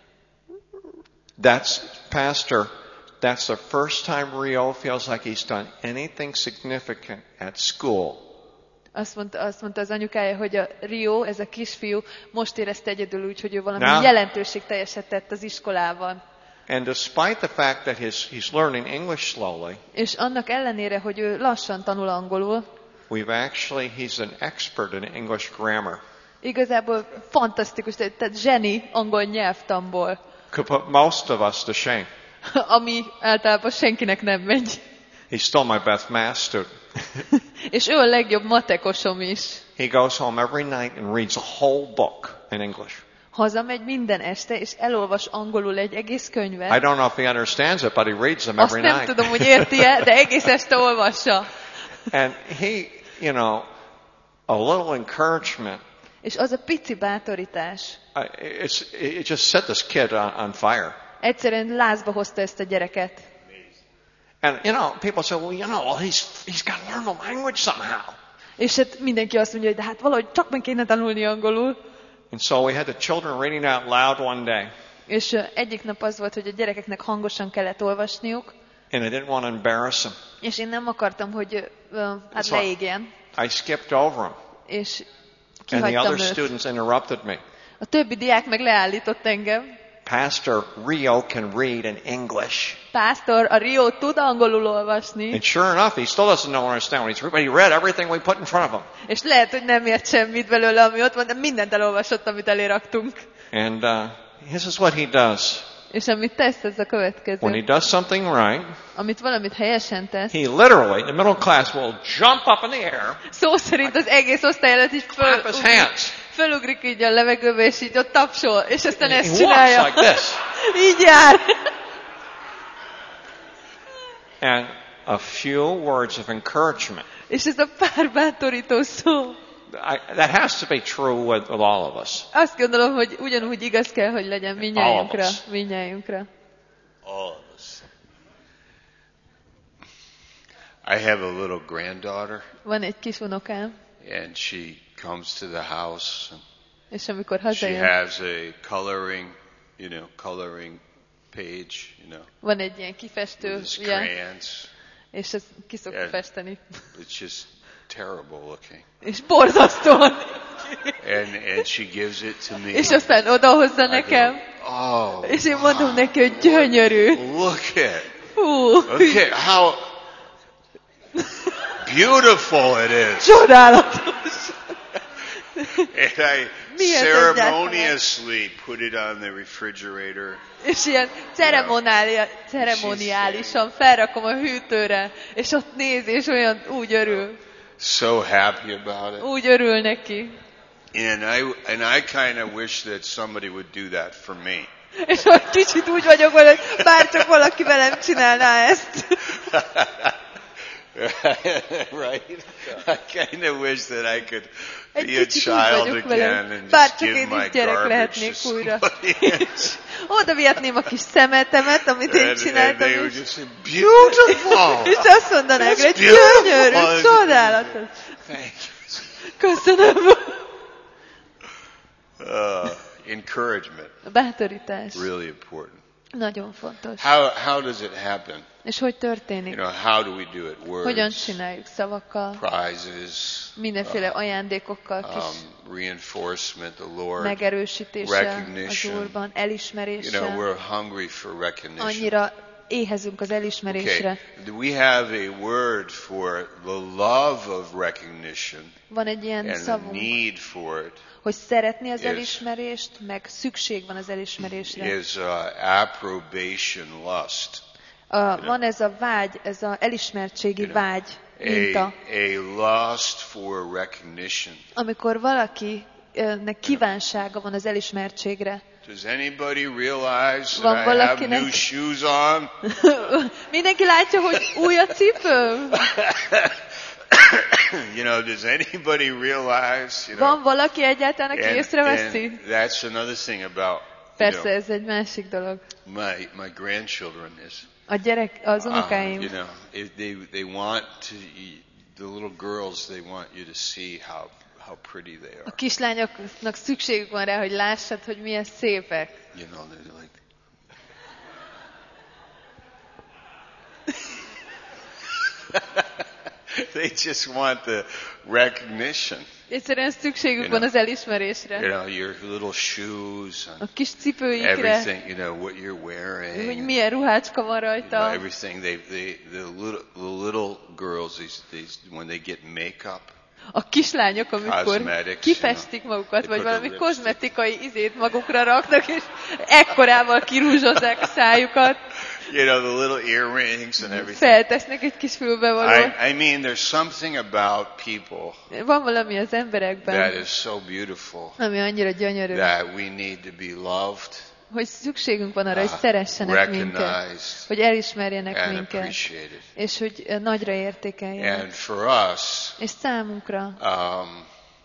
That's, Pastor, that's the first time Rio feels like he's done anything significant at school. Azt mondta, azt mondta az anyukája, hogy a Rio, ez a kisfiú, most érezte egyedül úgy, hogy ő valami Na. jelentőségteljeset tett az iskolában. And despite the fact that his, he's learning English slowly, És annak ellenére, hogy ő lassan tanul angolul, we've actually, he's an expert in English grammar. igazából fantasztikus, tehát tehát zseni angol nyelvtanból, Could put most of us to shame. ami általában senkinek nem megy. He's still my best math student. És ő a legjobb matekosom is. He goes home every night and reads a whole book in English. Hazamegy minden este, és elolvas angolul egy egész I könyvet. don't know if he understands it, but he reads them Azt every nem night. tudom, hogy érti-e, de egész este olvassa. And he, you know, a little encouragement, És az a pici bátorítás I- it's, it just set this kid on, on fire. egyszerűen lázba hozta ezt a gyereket. And, you know, people say, well, you know, well, he's, he's got to learn the language somehow. És hát mindenki azt mondja, hogy de hát valahogy csak meg kéne tanulni angolul. And so we had the children reading out loud one day. És ö, egyik nap az volt, hogy a gyerekeknek hangosan kellett olvasniuk, And I didn't want to embarrass them. és én nem akartam, hogy ö, hát Szóval- leégjen, I skipped over them. és And the kihagytam other őt. students interrupted me. A többi diák meg leállított engem. Pastor Rio can read in English. Pásztor, a Rio tud angolul olvasni, And sure enough, he still doesn't know understand what he's reading, but he read everything we put in front of him. és lehet, hogy nem ért semmit belőle, ami ott van, de mindent elolvasott, amit eléraktunk. And uh, this is what he does. És amit tesz, ez a When he következő. does something right, Amit valamit helyesen tesz, he literally, the middle class will jump up in the air, szó szerint az egész osztály előtt is clap his föl, hands. fölugrik így a levegőbe, és így ott tapsol, és aztán He ezt walks csinálja. like this. Így jár. And a few words of encouragement. És ez a pár bátorító szó. I, that has to be true with, with all of us. Azt gondolom, hogy ugyanúgy igaz kell, hogy legyen mindnyájunkra. All of us. Mindnyájunkra. All of us. I have a little granddaughter, Van egy kis unokám, and she comes to the house, and és amikor she hazajön, has a coloring, you know, coloring page, you know, van egy ilyen kifestő, with his ugye, crayons. és ezt ki szokta Yeah. festeni. It's just terrible looking. És borzasztóan. And and she gives it to me. És aztán odahozza I go, nekem, oh, és én mondom neki, hogy gyönyörű. look at, Hú, look at how beautiful it is. csodálatos. And I Miért ceremoniously put it on the refrigerator. És ilyen ceremoniáli- ceremoniálisan felrakom a hűtőre, és ott néz, és olyan úgy örül. So happy about it. Úgy örül neki. And I and I kind of wish that somebody would do that for me. És hogy kicsit úgy vagyok vele, hogy bárcsak valaki velem csinálná ezt. Right? I kind of wish that I could Egy be a kicsit úgy child vagyok again vele, and just bárcsak give én my is gyerek garbage to lehetnék újra. somebody else. Oda vihetném a kis szemetemet, amit én And, and csináltam, they would és, just say, beautiful! és azt mondanák, That's hogy beautiful. gyönyörű, csodálatos. Thank Köszönöm. you. Uh, encouragement, A bátorítás really important. nagyon fontos. How how does it happen? És hogy You történik? know, how do we do it? Hogyan Words, csináljuk? Szavakkal, prizes, mindenféle ajándékokkal, kis um, reinforcement, the Lord. megerősítéssel az recognition. Úrban, You know, elismeréssel. we're hungry for recognition. Annyira éhezünk az elismerésre. Okay, do we have a word for the love of recognition Van egy ilyen and the szavunk, need for it hogy szeretni az is- elismerést, meg szükség van az elismerésre. is uh, approbation lust. A, van ez a vágy, ez az elismertségi vágy minta, A, a lust for recognition. amikor valakinek kívánsága van az elismertségre. Does anybody realize Van that I have valakinek- new shoes on? Mindenki látja, hogy új a cipőm? You know, does anybody realize? You know, Van valaki egyáltalán, aki and, észreveszi? and that's another thing about you Persze, know, ez egy másik dolog. my my grandchildren is. A gyerek, az Um, unokáim, you know, if they they want to, the little girls, they want you to see how how pretty they a are. kislányoknak szükségük van rá, hogy lássad, hogy milyen szépek. You know, they're like. They just want the recognition. Egyszerűen szükségük You van know. az elismerésre. You know, your little shoes and A kis cipőikre, everything. You know what you're wearing. hogy milyen ruhácska van You know, rajta. everything. They, they, the little, the little girls, these, these, when they get makeup, A kislányok, amikor Cosmetics, kifestik magukat, they vagy put the valami lipstick. kozmetikai izét magukra raknak, és ekkorával kirúzsozzák a szájukat, you know, the little earrings and everything. feltesznek egy kis fülbevalót. I, I mean, there's something about people Van valami az that emberekben, is so beautiful ami annyira gyönyörű, that we need to be loved, hogy szükségünk van arra, hogy uh, szeressenek minket, recognized, hogy elismerjenek and minket, appreciated. és hogy eh, nagyra értékeljenek. And for us, És számunkra um,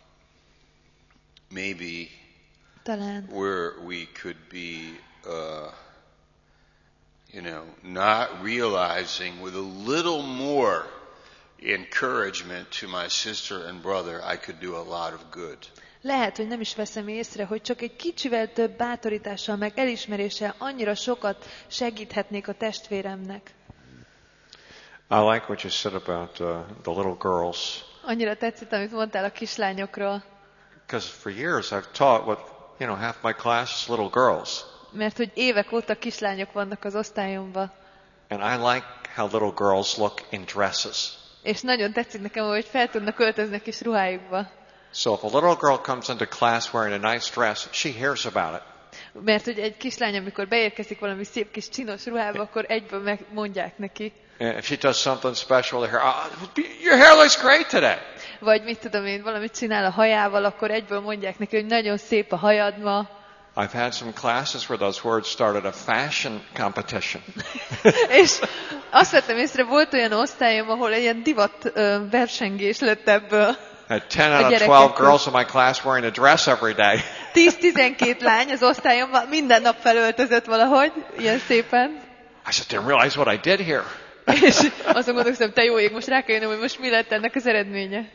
maybe talán where we could be, uh, you know, not realizing with a little more encouragement to my sister and brother, I could do a lot of good. lehet, hogy nem is veszem észre, hogy csak egy kicsivel több bátorítással, meg elismeréssel annyira sokat segíthetnék a testvéremnek. I like what you said about uh, the little girls, Annyira tetszett, amit mondtál a kislányokról, because for years I've taught what, you know, half my class is little girls. mert hogy évek óta kislányok vannak az osztályomban, And I like how little girls look in dresses. és nagyon tetszik nekem, hogy fel tudnak öltözni kis ruhájukba. So if a little girl comes into class wearing a nice dress, she hears about it. Mert hogy egy kislány, amikor beérkezik valami szép kis csinos ruhába, akkor egyből megmondják neki. And if she does something special, they hear, oh, your hair looks great today. vagy mit tudom én, valamit csinál a hajával, akkor egyből mondják neki, hogy nagyon szép a hajad ma. I've had some classes where those words started a fashion competition. És azt vettem észre, volt olyan osztályom, ahol egy ilyen divat ö, versengés lett ebből. Had ten out of twelve girls in my class wearing a dress every day. tíz-tizenkét lány az osztályomban minden nap felöltözött valahogy, ilyen szépen. I just didn't realize what I did here. És azon gondolkoztam, te jó ég, most rá kell jönnöm, hogy most mi lett ennek az eredménye.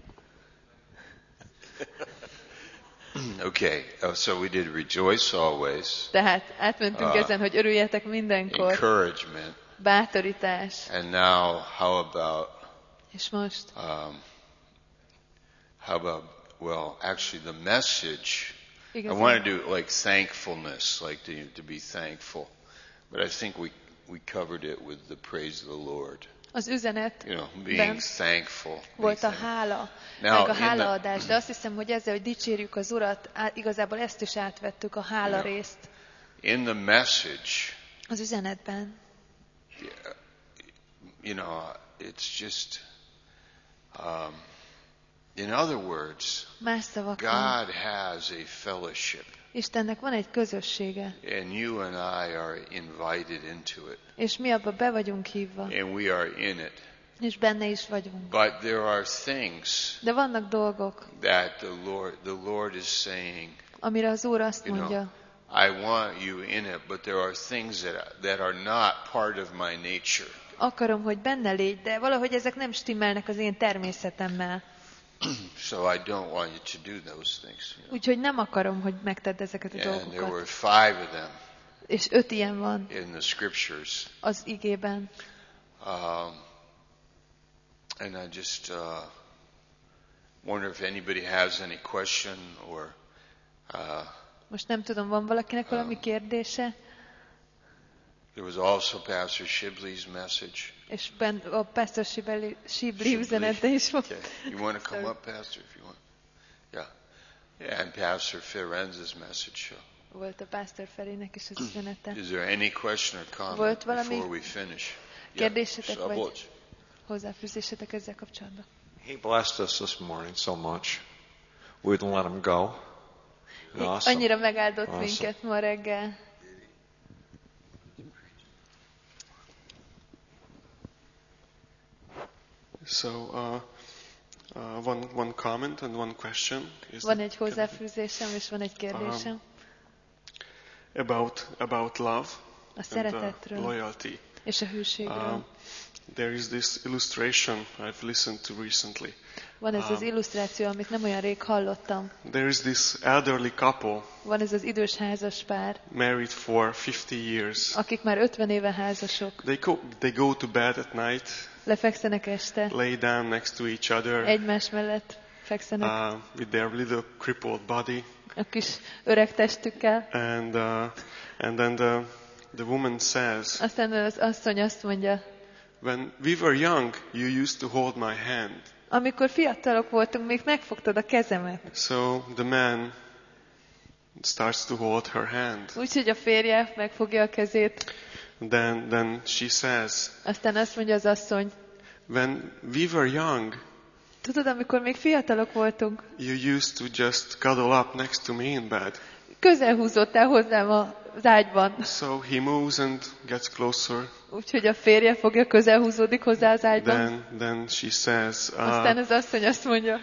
Okay, uh, so we did rejoice always. Tehát átmentünk Uh, ezen, hogy örüljetek mindenkor. Encouragement. Bátorítás. And now, how about, És most? um, how about, well, actually the message, Igazán. I want to do like thankfulness, like to, to be thankful. But I think we, we covered it with the praise of the Lord. Az üzenet You know, being thankful. volt a being hála, Now, meg a in the- hálaadás, de azt hiszem, hogy ezzel, hogy dicsérjük az Urat, á, igazából ezt is átvettük, a hála Yeah. részt In the message, az üzenetben. you know, it's just, um, in other words, Más szavakkal, God has a fellowship, Istennek van egy közössége, and you and I are invited into it, és mi abba be vagyunk hívva, and we are in it. és benne is vagyunk. But there are things De vannak dolgok, that the Lord, the Lord is saying, amire az Úr azt you know, mondja, I want you in it, but there are things that that are not part of my nature. akarom, hogy benne légy, de valahogy ezek nem stimmelnek az én természetemmel. So I don't want you to do those things. You know? Úgyhogy nem akarom, hogy megtedd ezeket a And there were dolgokat. five of them És öt ilyen van in the scriptures. az igében. Um, and I just uh, wonder if anybody has any question or uh, Most nem tudom, van valakinek valami kérdése? there was also Pastor Shibley's message. És ben, a Pastor Shibeli, Shibli Shibley. üzenete is van. Okay. You want to come Sorry. up, Pastor, if you want? Yeah. Yeah, and Pastor Ferenz's message. So. Volt a Pastor Ferének is az üzenete. Is there any question or comment Volt valami before we finish? kérdésetek vagy Szabolcs. hozzáfűzésetek ezzel kapcsolatban? He blessed us this morning so much. We wouldn't let him go. Awesome. Annyira megáldott Awesome. minket ma reggel. So, uh, uh, one one comment and one question is Van that egy hozzáfűzésem, és van egy kérdésem. about about love A and uh, szeretetről loyalty. és a hűségről. Um, there is this illustration I've listened to recently. Van ez az um, illusztráció, amit nem olyan rég hallottam. There is this elderly couple Van ez az idős házas pár, married for fifty years. akik már ötven éve házasok. They go they go to bed at night, Lefekszenek este, lay down next to each other egymás mellett fekszenek uh, with their little crippled body, a kis öreg testükkel. and uh, and then the the woman says, Aztán az asszony azt mondja, "When we were young, you used to hold my hand." amikor fiatalok voltunk, még megfogtad a kezemet. So the man starts to hold her hand. Úgyhogy a férje megfogja a kezét. Then, then she says, Aztán azt mondja az asszony, when we were young, tudod, amikor még fiatalok voltunk, you used to just cuddle up next to me in bed. közel húzottál hozzám az ágyban. So he moves and gets closer. Úgyhogy a férje fogja, közel húzódik hozzá az ágyban. Then, then she says, Aztán uh, az asszony azt mondja,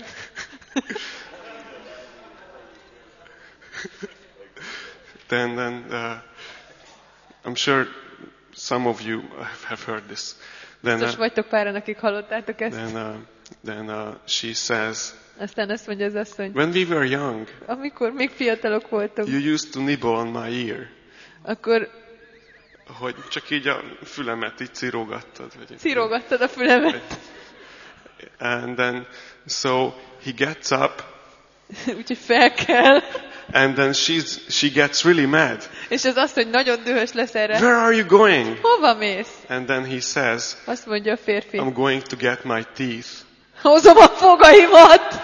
then, then uh, I'm sure some of you have heard this. Then, biztos uh, vagytok páran, akik hallottátok ezt. then, uh, then uh, she says, Aztán azt mondja az asszony, when we were young, amikor még fiatalok voltunk, you used to nibble on my ear. akkor Hogy csak így a fülemet így cirógattad. Vagy cirógattad a fülemet. And then, so he gets up, Úgyhogy fel kell. and then she's, she gets really mad. És az asszony nagyon dühös lesz erre. Where are you going? Hova mész? And then he says, Azt mondja a férfi. I'm going to get my teeth. Hozom a fogaimat!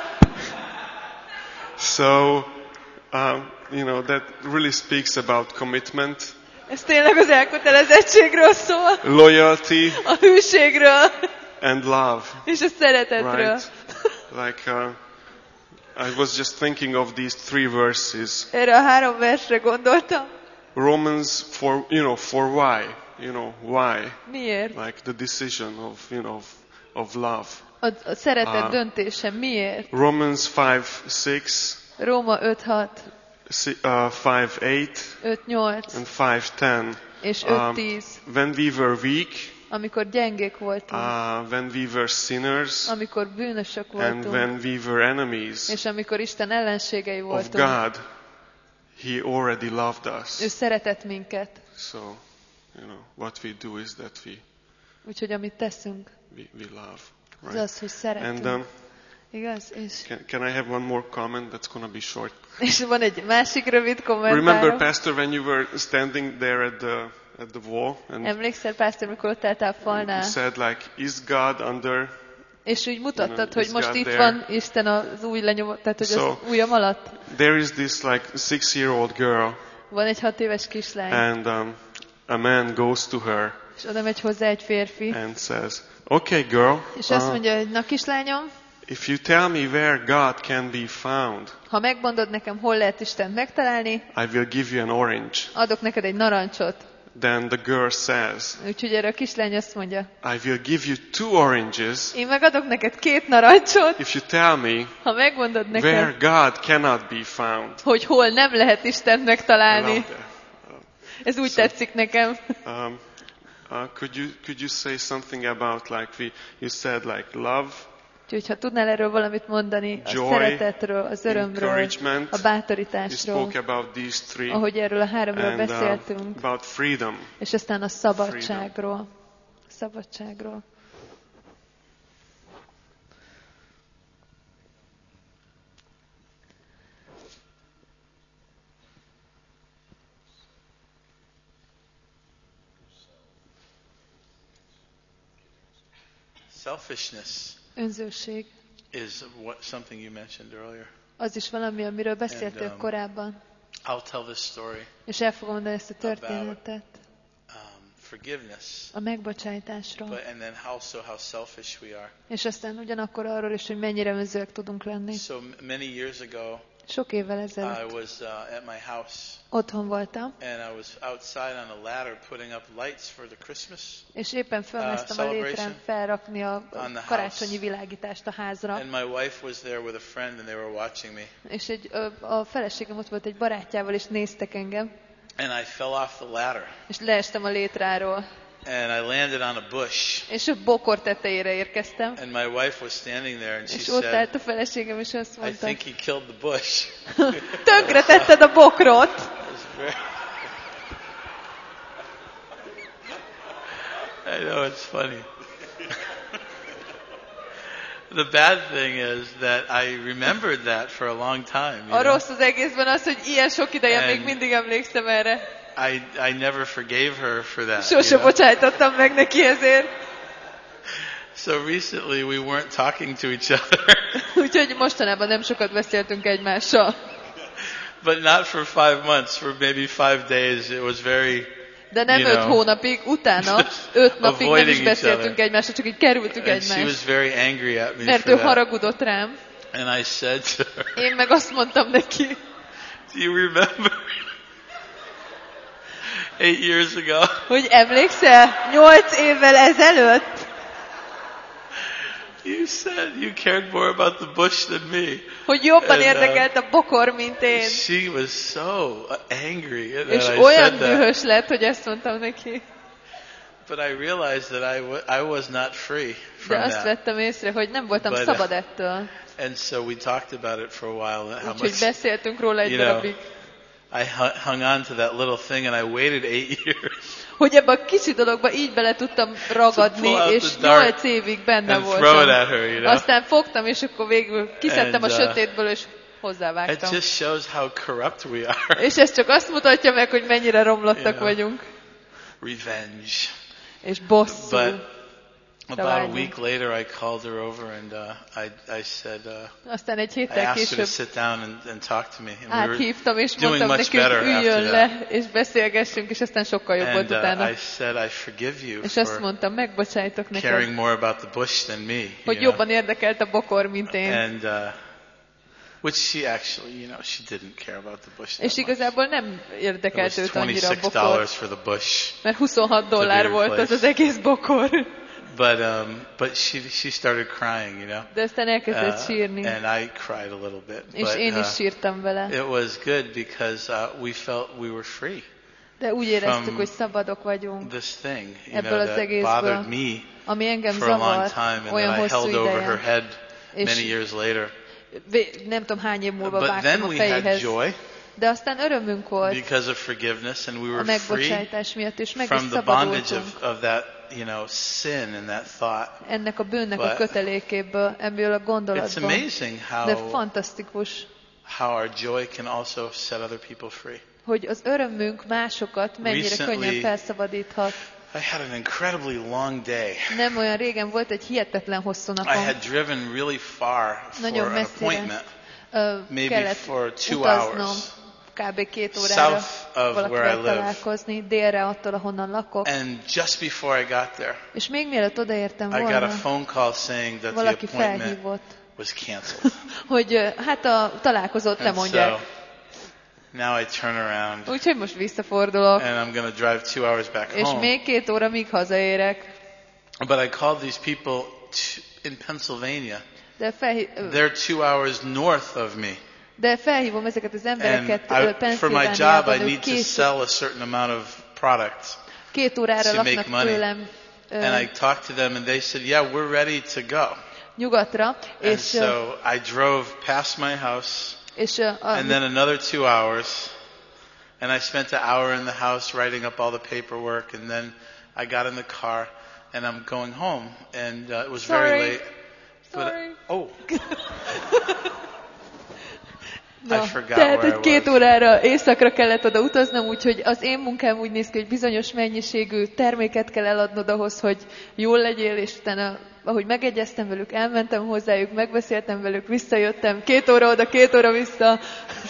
So, um, you know, that really speaks about commitment, Ez tényleg az elkötelezettségről szól, loyalty, a hűségről and love. és a szeretetről. Right? like uh, I was just thinking of these three verses. Erre a három versre gondoltam. Romans for, you know, for why? You know, why? Miért? Like the decision of, you know, of, of love. A, a szeretet Ah. döntése miért? Romans five six, Róma öt hat, si- uh, five eight, öt nyolc and five ten. és Um, öt tíz. When we were weak, Amikor gyengék voltunk, uh, when we were sinners, amikor bűnösök and voltunk, when we were enemies és amikor Isten ellenségei of voltunk, God, He already loved ő us. szeretett minket. So, you know, what we do is that we Úgyhogy amit teszünk, we, we love, az right? az, hogy szeretünk. And um, Igaz? És, can, can I have one more comment? That's going to be short. és van egy másik rövid Remember, kommentárom. Pastor, when you were standing there at the at the wall and Emlékszel, pásztor, mikor ott álltál a you falnál, said like, "Is God under?" és úgy mutattad, You know, hogy is most God itt there? van Isten az új lenyomott, tehát hogy So- az ujjam alatt There is this like six-year-old girl, van egy hat éves kislány, and um, a man goes to her és oda megy hozzá egy férfi, and says, "Okay, girl, és azt uh, mondja, hogy na kislányom, if you tell me where God can be found, ha megmondod nekem, hol lehet Istent megtalálni, I will give you an orange." adok neked egy narancsot. Then the girl says, Úgyhogy erre a kislány azt mondja, "I will give you two oranges én megadok neked két narancsot, if you tell me ha megmondod where neked, God cannot be found." hogy hol nem lehet Istent I megtalálni. love that. Ez úgy So- tetszik nekem. Um, uh, could you could you say something about like we you said like love, Úgyhogy ha tudnál erről valamit mondani, a Joy, szeretetről, az örömről, encouragement. a You bátorításról, spoke about these three, ahogy erről a háromról and uh, beszéltünk, about freedom. és aztán a szabadságról. Szabadságról. Selfishness Önzőség. is what something you mentioned earlier. Az is valami, amiről beszéltél And, um, korábban. I'll tell this story. És el fogom mondani ezt a történetet. Um, forgiveness, A megbocsájtásról. but and then also how selfish we are. És aztán ugyanakkor arról is, hogy mennyire önzőek tudunk lenni. So m- many years ago, Sok évvel I ezelőtt was uh, at my house otthon voltam, and I was outside on a ladder putting up lights for the Christmas. és éppen felmásztam Uh, a létrán celebration felrakni a on the karácsonyi house. világítást a házra. And my wife was there with a friend and they were watching me. És egy, ö, a feleségem ott volt egy barátjával, és néztek engem, And I fell off the ladder és leestem a létráról, and I landed on a bush. és a bokor tetejére érkeztem, And my wife was standing there and she és ott said, állt a feleségem, és azt "I mondta, think he killed the bush." tönkre tetted a bokrot. It was very- I know, it's funny. The bad thing is that I remembered that for a long time. You A know? rossz az egészben az, hogy ilyen sok ideje And- még mindig emlékszem erre. I I never forgave her for that. Sose you know? bocsájtottam meg neki ezért. So recently we weren't talking to each other, Úgyhogy mostanában nem sokat beszéltünk egymással. but not for five months. For maybe five days, it was very. De nem You öt know, hónapig, utána öt napig nem avoiding is each beszéltünk other. egymásra, csak így kerültük And she was egymást. very angry at me Mert for ő that. haragudott rám. And I said to her, Én meg azt mondtam neki, "Do you remember eight years ago?" hogy emlékszel, nyolc évvel ezelőtt, You said you cared more about the bush than me. hogy jobban And, uh, érdekelt a bokor, mint én. She was so angry that És I olyan said that. dühös lett, hogy ezt mondtam neki. But I realized that I, w- I was not free De from azt that. vettem észre, hogy nem voltam But, uh, szabad ettől. And so we talked about it for a while. and How Úgyhogy much beszéltünk róla egy you know, darabig. I hu- hung on to that little thing, and I waited eight years Hogy ebbe a kicsi dologba így bele tudtam ragadni, To pull out és the dart nyolc évig benne and throw it voltam. at her. You know, Aztán fogtam, és akkor végül kiszedtem And, a uh, sötétből, és it hozzávágtam. just shows how corrupt we are. És ez csak azt mutatja meg, hogy mennyire romlottak Yeah. vagyunk. Revenge. És bosszú. But About a week later, I called her over and uh, I, I said, uh, Aztán egy I héttel asked her to később sit down and, and talk to me. And we were áthívtam, és doing mondtam much neki, hogy better üljön after le, that. és beszélgessünk, és aztán sokkal jobb volt And utána. uh, I said, I forgive you És azt for mondtam, megbocsájtok caring neked, more about the bush than me. You hogy know? jobban érdekelt a bokor, mint én. And uh, which she actually, you know, she didn't care about the bush that És much. igazából nem It érdekelt was őt annyira a twenty-six bokor, dollars for the bush. mert huszonhat dollár volt az az egész bokor. But um, but she she started crying, you know. De aztán elkezdett Uh, sírni, and I cried a little bit. és But én is uh, sírtam vele. it was good because uh, we felt we were free. De úgy éreztük, from hogy szabadok vagyunk This thing, you ebből know, az that egészből, bothered me ami engem for a long zavar time, and olyan that I hosszú held over her ideje. head És many years later. vé- nem tudom hány év múlva But vágtam then a we had fejéhez. joy De aztán örömünk volt because of forgiveness, and we a were free megbocsájtás miatt, és meg is from the bondage szabadultunk of, of that, you know, sin and that thought. ennek a bűnnek a But kötelékéből, ebből a It's gondolatból. amazing De how fantasztikus, how our joy can also set other people free. hogy az örömünk másokat mennyire Recently- könnyen felszabadíthat. I had an incredibly long day. Nem olyan régen volt egy hihetetlen hosszú I napom. had driven really far for Nagyon an messzire. appointment, Ö, maybe kellett for two utaznom hours, kb. két órára south of where I valakivel live. találkozni, délre attól, ahonnan lakok. And just before I got there, És még mielőtt odaértem I got a volna, phone call saying that the valaki appointment felhívott, was canceled. hogy ö, hát a találkozót And lemondják. so now I turn around Úgyhogy most visszafordulok, and I'm going to drive two hours back és home. még két óra, míg hazaérek. But I called these people t- in Pennsylvania. De, felhí- ö, They're two hours north of me. de felhívom ezeket az And embereket I, ö, for my job, I Pennsylvániában, ők need to két, sell a certain amount of products. két órára to make laknak money. tőlem ö, And I talked to them and they said, yeah, we're ready to go. nyugatra, And és, ö, so I drove past my house és ö, a, and then another two hours. And I spent an hour in the house writing up all the paperwork. And then I got in the car and I'm going home. And uh, it was Sorry. very late. But, Sorry. oh, Na, I forgot tehát, where hogy I két was. órára éjszakra kellett oda utaznom, úgyhogy az én munkám úgy néz ki, hogy bizonyos mennyiségű terméket kell eladnod ahhoz, hogy jól legyél, és utána, ahogy megegyeztem velük, elmentem hozzájuk, megbeszéltem velük, visszajöttem, két óra oda, két óra vissza.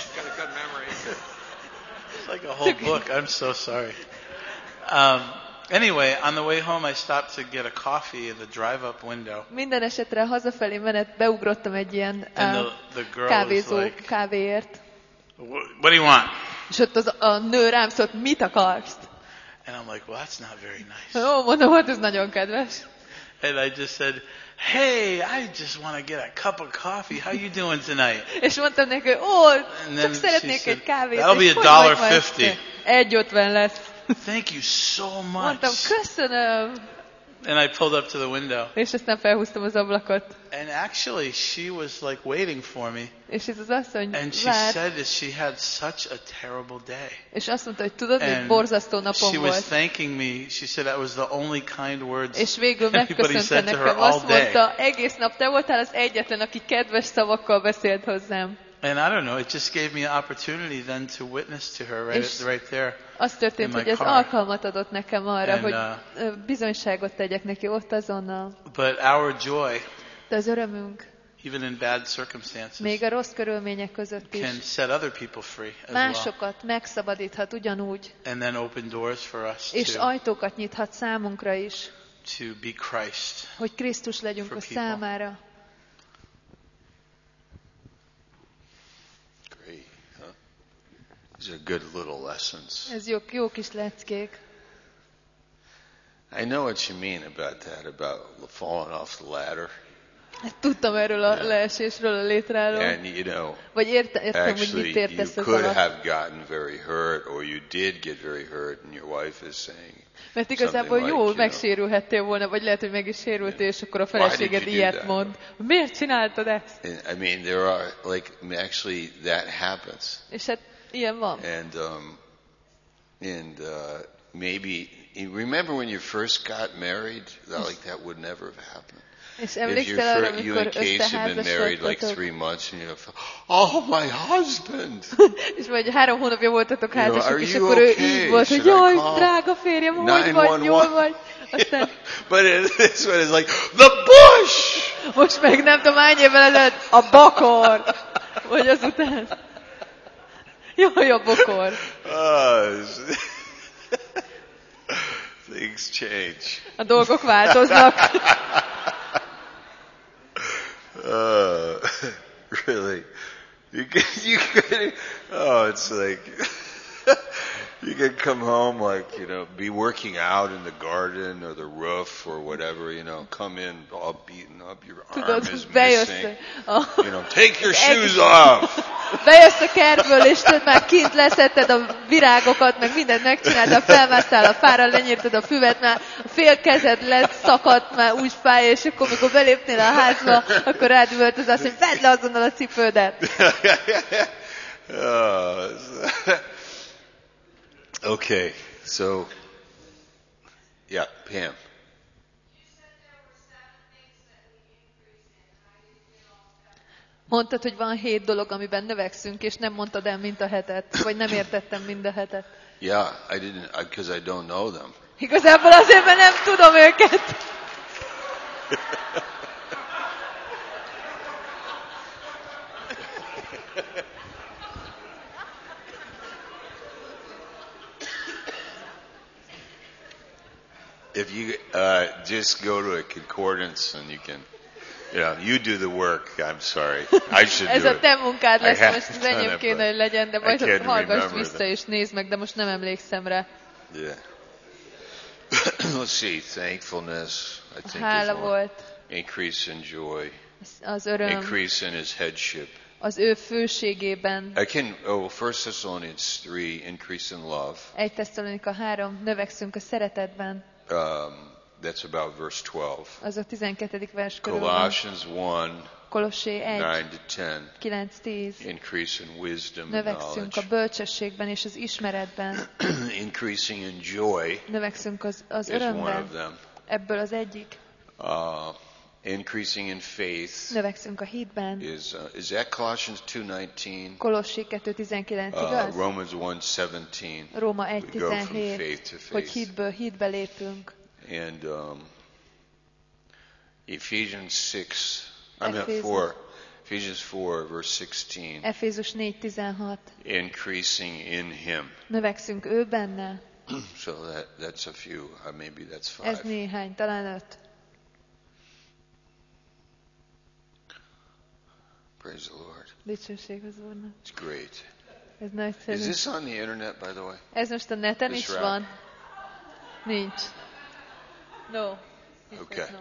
It's like a whole book. I'm so sorry. Um, anyway, on the way home, I stopped to get a coffee in the drive-up window. Minden esetre hazafelé menet beugrottam egy ilyen And uh, the, the girl was kávézó like, kávéért, what, what do you want? és ott az, a nő rám szólt, mit akarsz? And I'm like, well, that's not very nice. Ó, mondom, hát ez nagyon kedves. And I just said, hey, I just want to get a cup of coffee. How you doing tonight? És mondtam neki, hogy ó, then csak szeretnék she egy said, kávét. "That'll és be a hogy dollar vagy ma fifty." este? egy ötven lesz. Thank you so Mondtam, much. köszönöm. And I pulled up to the window. És aztán felhúztam az ablakot. And actually, she was like waiting for me. És ez az asszony And she várt, said that she had such a terrible day. és azt mondta, hogy tudod, hogy And borzasztó napom she was volt. thanking me. She said that was the only kind words És végül anybody megköszönte said to her nekem, all azt day. mondta, egész nap te voltál az egyetlen, aki kedves szavakkal beszélt hozzám. And I don't know, it just gave me an opportunity then to witness to her right, És right there. Az történt, In my hogy ez car. alkalmat adott nekem arra, And, hogy uh, ö, bizonyságot tegyek neki ott azonnal. But our joy, De az örömünk, even in bad circumstances, még a rossz körülmények között is, can set other people free as well. másokat megszabadíthat ugyanúgy, And then open doors for us és to, ajtókat nyithat számunkra is, to be Christ. hogy Krisztus legyünk For a people. számára. Great, huh? These are good little lessons. Ez jó, jó kis leckék. I know what you mean about that, about falling off the ladder. Hát tudtam erről a leesésről, a létráról. And you know, Vagy érte, értem, hogy actually, mit you értesz ez could alatt. have gotten very hurt, or you did get very hurt, and your wife is saying, Mert igazából something like, jól you know, megsérülhettél volna, vagy lehet, hogy meg is sérültél, és akkor a Why did feleséged you do ilyet that? mond. Miért csináltad ezt? and, I mean, there are, like, actually, that happens. És hát ilyen van. And, um, and, uh, maybe, you remember when you first got married? That, like, that would never have happened. És If you're emlékszel arra, fir- you amikor and Case have been married like összeházasodtatok, three months, and you have, oh, my husband. és vagy három hónapja voltatok You know, házasok, are és you akkor ő okay? így volt, hogy Should I jaj, call drága férjem, hogy vagy, nine one one? jól vagy? Aztán But it, this one is like, the bush! most meg nem tudom hány évvel előtt a bokor. Vagy azután. Jaj, a bokor. Uh, things change. A dolgok változnak. Uh, really? You can, you can, oh, it's like, you can come home like, you know, be working out in the garden or the roof or whatever, you know, come in all beaten up, your arm Tudod, is bejössz, missing, a, you know, take your shoes off. bejössz a kertből, és tudod, már kint leszetted a virágokat, meg mindent megcsináltad, felmásztál a fára, lenyírtad a füvet, már a fél kezed leszakadt, már úgy fáj, és akkor, amikor belépnél a házba, akkor rád üvöltöz azt, hogy vedd le azonnal a cipődet. Oh, okay, so, yeah, Pam. Mondtad, hogy van hét dolog, amiben növekszünk, és nem mondtad el mind a hetet, vagy nem értettem mind a hetet. Yeah, I didn't, because I, I don't know them. Igazából azért, mert nem tudom őket. If you uh, just go to a concordance and you can, you know, you do the work. I'm sorry, I should Ez do a it. te munkád I lesz, have most az done enyém it, kéne, but hogy legyen, de I majd can't hallgass remember vissza them. és nézd meg, de most nem emlékszem rá. Yeah. Let's see, thankfulness. I think Hála is one. volt, Increase in joy. az öröm, Increase in his headship. az ő főségében. I can. Oh, First Thessalonians three. Increase in love. egy Tesszalonika három, növekszünk a szeretetben. Um, that's about verse twelve. Az a tizenkettedik vers körül van. Colossians one. Kolossé egy, nine to ten. kilenc tíz. Increase in wisdom and Növekszünk a knowledge. bölcsességben és az ismeretben. Increasing in joy Növekszünk az, az is one of örömben. them. Ebből az egyik. Uh, increasing in faith Növekszünk a hitben. is uh, is that Colossians two nineteen? Kolossé kettő tizenkilenc, Uh, igaz? Romans one seventeen. Róma egy We go from tizenhét, faith to hogy faith. hitből hitbe lépünk. And um, Ephesians six. I mean Ephesians. four. Ephesians four, verse sixteen. Efézus négy tizenhat. Increasing in Him. Növekszünk ő benne. So that that's a few. Uh, maybe that's Ez five. néhány, talán öt. Praise the Lord. Dicsőség az Úrnak. It's great. Ez Is nagyszerű. this on the internet, by the way? Ez most a neten This is rap? van? Nincs. No. He Okay. says no.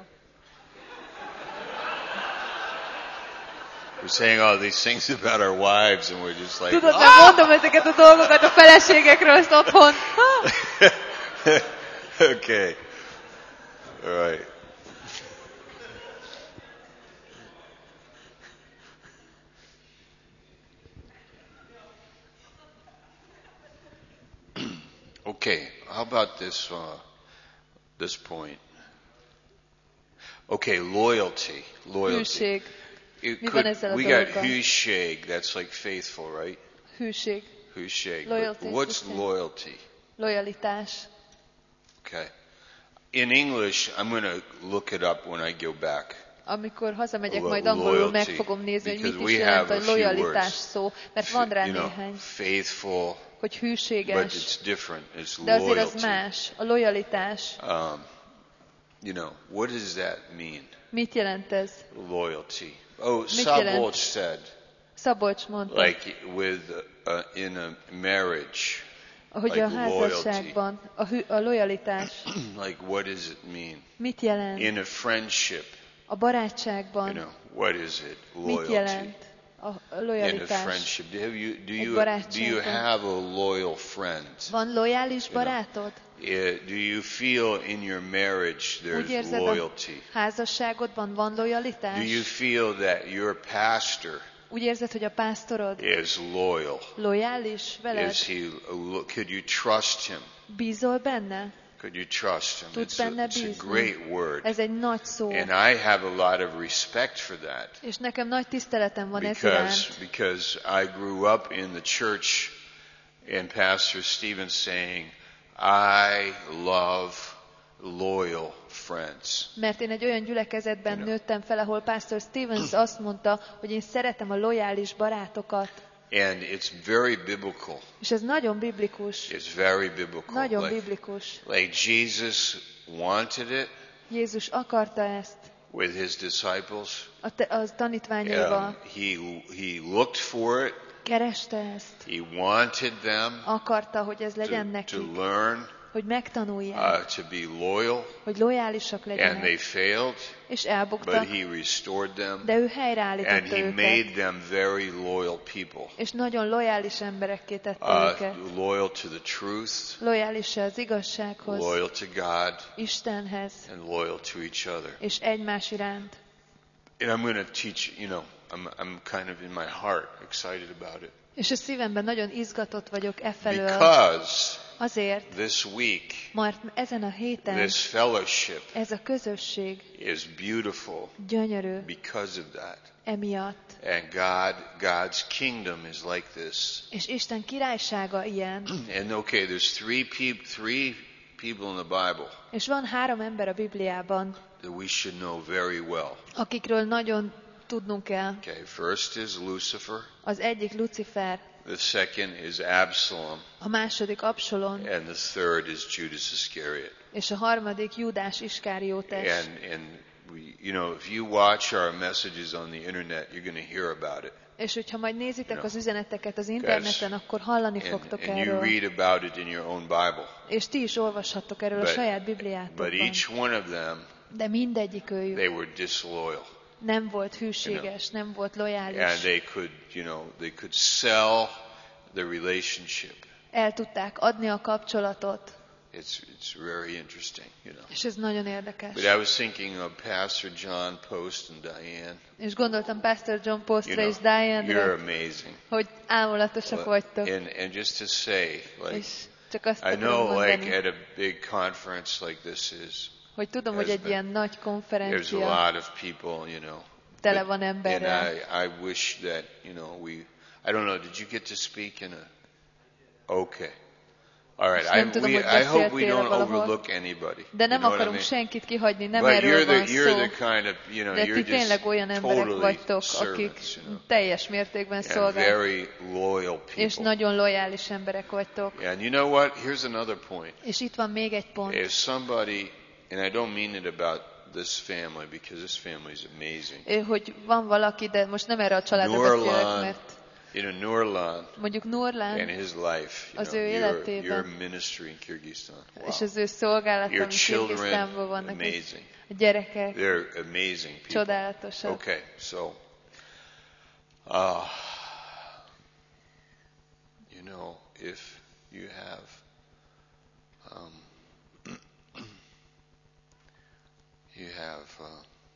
We're saying all these things about our wives, and we're just like, Tudod, "Ah!" nem mondom ezeket a dolgokat a feleségekről, azt otthon. Ha! Okay. All right. Okay. How about this? Uh, this point. Okay, loyalty. Loyalty. Hűség. It Mi could- van ezzel a we got dologgal? hűség. That's like faithful, right? Hűség. Hűség. Loyalty But is what's the same. loyalty? Lojalitás. Okay. In English, I'm going to look it up when I go back. Amikor hazamegyek, Lo- majd angolul loyalty, meg fogom nézni, hogy because mit is we jelent have a a few lojalitás words. szó, mert van rá You know, néhány, faithful, hogy but hűséges, it's different. It's de azért az loyalty. más. A lojalitás. Um, you know, what does that mean? Mit jelent ez? Loyalty. Oh, Mit jelent? Szabolcs said, Szabolcs mondta, like with uh, in a marriage, hogy like a házasságban a, hű, a lojalitás like what does it mean? mit jelent? In a friendship, A you barátságban know, what is it? mit Loyalty. jelent? A a In a lojalitás. friendship, do you do Egy you do you barátságban. have a loyal friend? Van lojális barátod? Yeah, do you feel in your marriage Úgy there's érzed, a loyalty? házasságodban van Do lojalitás? you feel that your pastor Úgy érzed, hogy a pásztorod is loyal? lojális veled? Is he? Could you trust him? Bízol benne? Could you trust him? Tudsz It's a, benne it's a bízni? great word, Ez egy nagy szó. and I have a lot of respect for that És nekem nagy tiszteletem van ez because iránt. because I grew up in the church, and Pastor Stephen saying, "I love loyal friends. Mert én egy olyan gyülekezetben You know. nőttem fel, ahol Pastor Stevens azt mondta, hogy én szeretem a lojális barátokat. And it's very biblical. És ez nagyon biblikus. It's very biblical. Nagyon Like, biblikus. like Jesus wanted it Jézus akarta ezt with his disciples. a, te, a tanítványaival. Um, he, he looked for it. Kereste ezt. He wanted them Akarta, hogy ez to, legyen to nekik. learn, Hogy megtanulják. uh, to be loyal. Hogy lojálisak And they legyenek. failed, És but elbuktak. he restored them. De ő And helyreállította he őket. made them very loyal people. És nagyon lojális emberekké tette Uh, őket. loyal to the truth, Lojális az igazsághoz, loyal to God, Istenhez, and loyal to each other. és egymás iránt. And I'm going to teach, you know, I'm, I'm kind of in my heart excited about it. És a szívemben nagyon izgatott vagyok e felől, Because azért, this week, mert ezen a héten this fellowship ez a közösség is beautiful gyönyörű because of that. emiatt. And God, God's kingdom is like this. És Isten királysága ilyen. And okay, there's three people, three people in the Bible És van három ember a Bibliában, that we should know very well. akikről nagyon tudnunk kell. Okay, first is Lucifer. Az egyik Lucifer, The second is Absalom. a második Absalom, And the third is Judas Iscariot. és a harmadik Júdás Iskáriótes. And, and we, you know, if you watch our messages on the internet, you're going to hear about it. És hogyha majd nézitek You know, az üzeneteket az interneten, akkor hallani And, fogtok and you erről. read about it in your own Bible. És ti is olvashattok erről a But- saját But Bibliátokban. each one of them, De mindegyik őjük they were disloyal. nem volt hűséges, nem volt And lojális. they could, you know, they could sell the relationship. El tudták adni a kapcsolatot, It's, it's very interesting, you know. és ez nagyon érdekes. But I was thinking of Pastor John Post and Diane. És gondoltam Pastor John Postra You és know, you're Diane-re, amazing. hogy ámulatosak vagytok. And, and just to say, like, És csak azt I akarom know, like, mondani, at a big conference like this is, hogy tudom, hogy egy ilyen nagy there's a konferencia lot of people, you know. tele But- van and emberrel. I, I wish that, you know, we, I don't know, did you get to speak in a, okay. All right, És I, nem tudom, we, hogy I hope we beszéltél don't valahol. overlook anybody. De nem you know what I akarunk mean? senkit kihagyni, nem But erről you're the, van you're szó. the kind of, you know, De you're ti tényleg olyan just emberek totally vagytok, akik servants, you know, teljes mértékben and szolgálnak, very loyal és people. nagyon lojális emberek vagytok. And you know what? Here's another point. És itt van még egy pont. If somebody, and I don't mean it about this family because this family is amazing. Ő, hogy van valaki, de most nem erre a családra beszélek, Nurlan, mert you know, Nurlan mondjuk and Nurlan his life, you Az know, ő your, életében. your ministry in Kyrgyzstan. Wow. és az ő szolgálata, Your ami children, Kirgisztánban vannak, és amazing. a gyerekek They're amazing people. csodálatosak. Okay, so, uh, you know, if you have, um, you have, uh,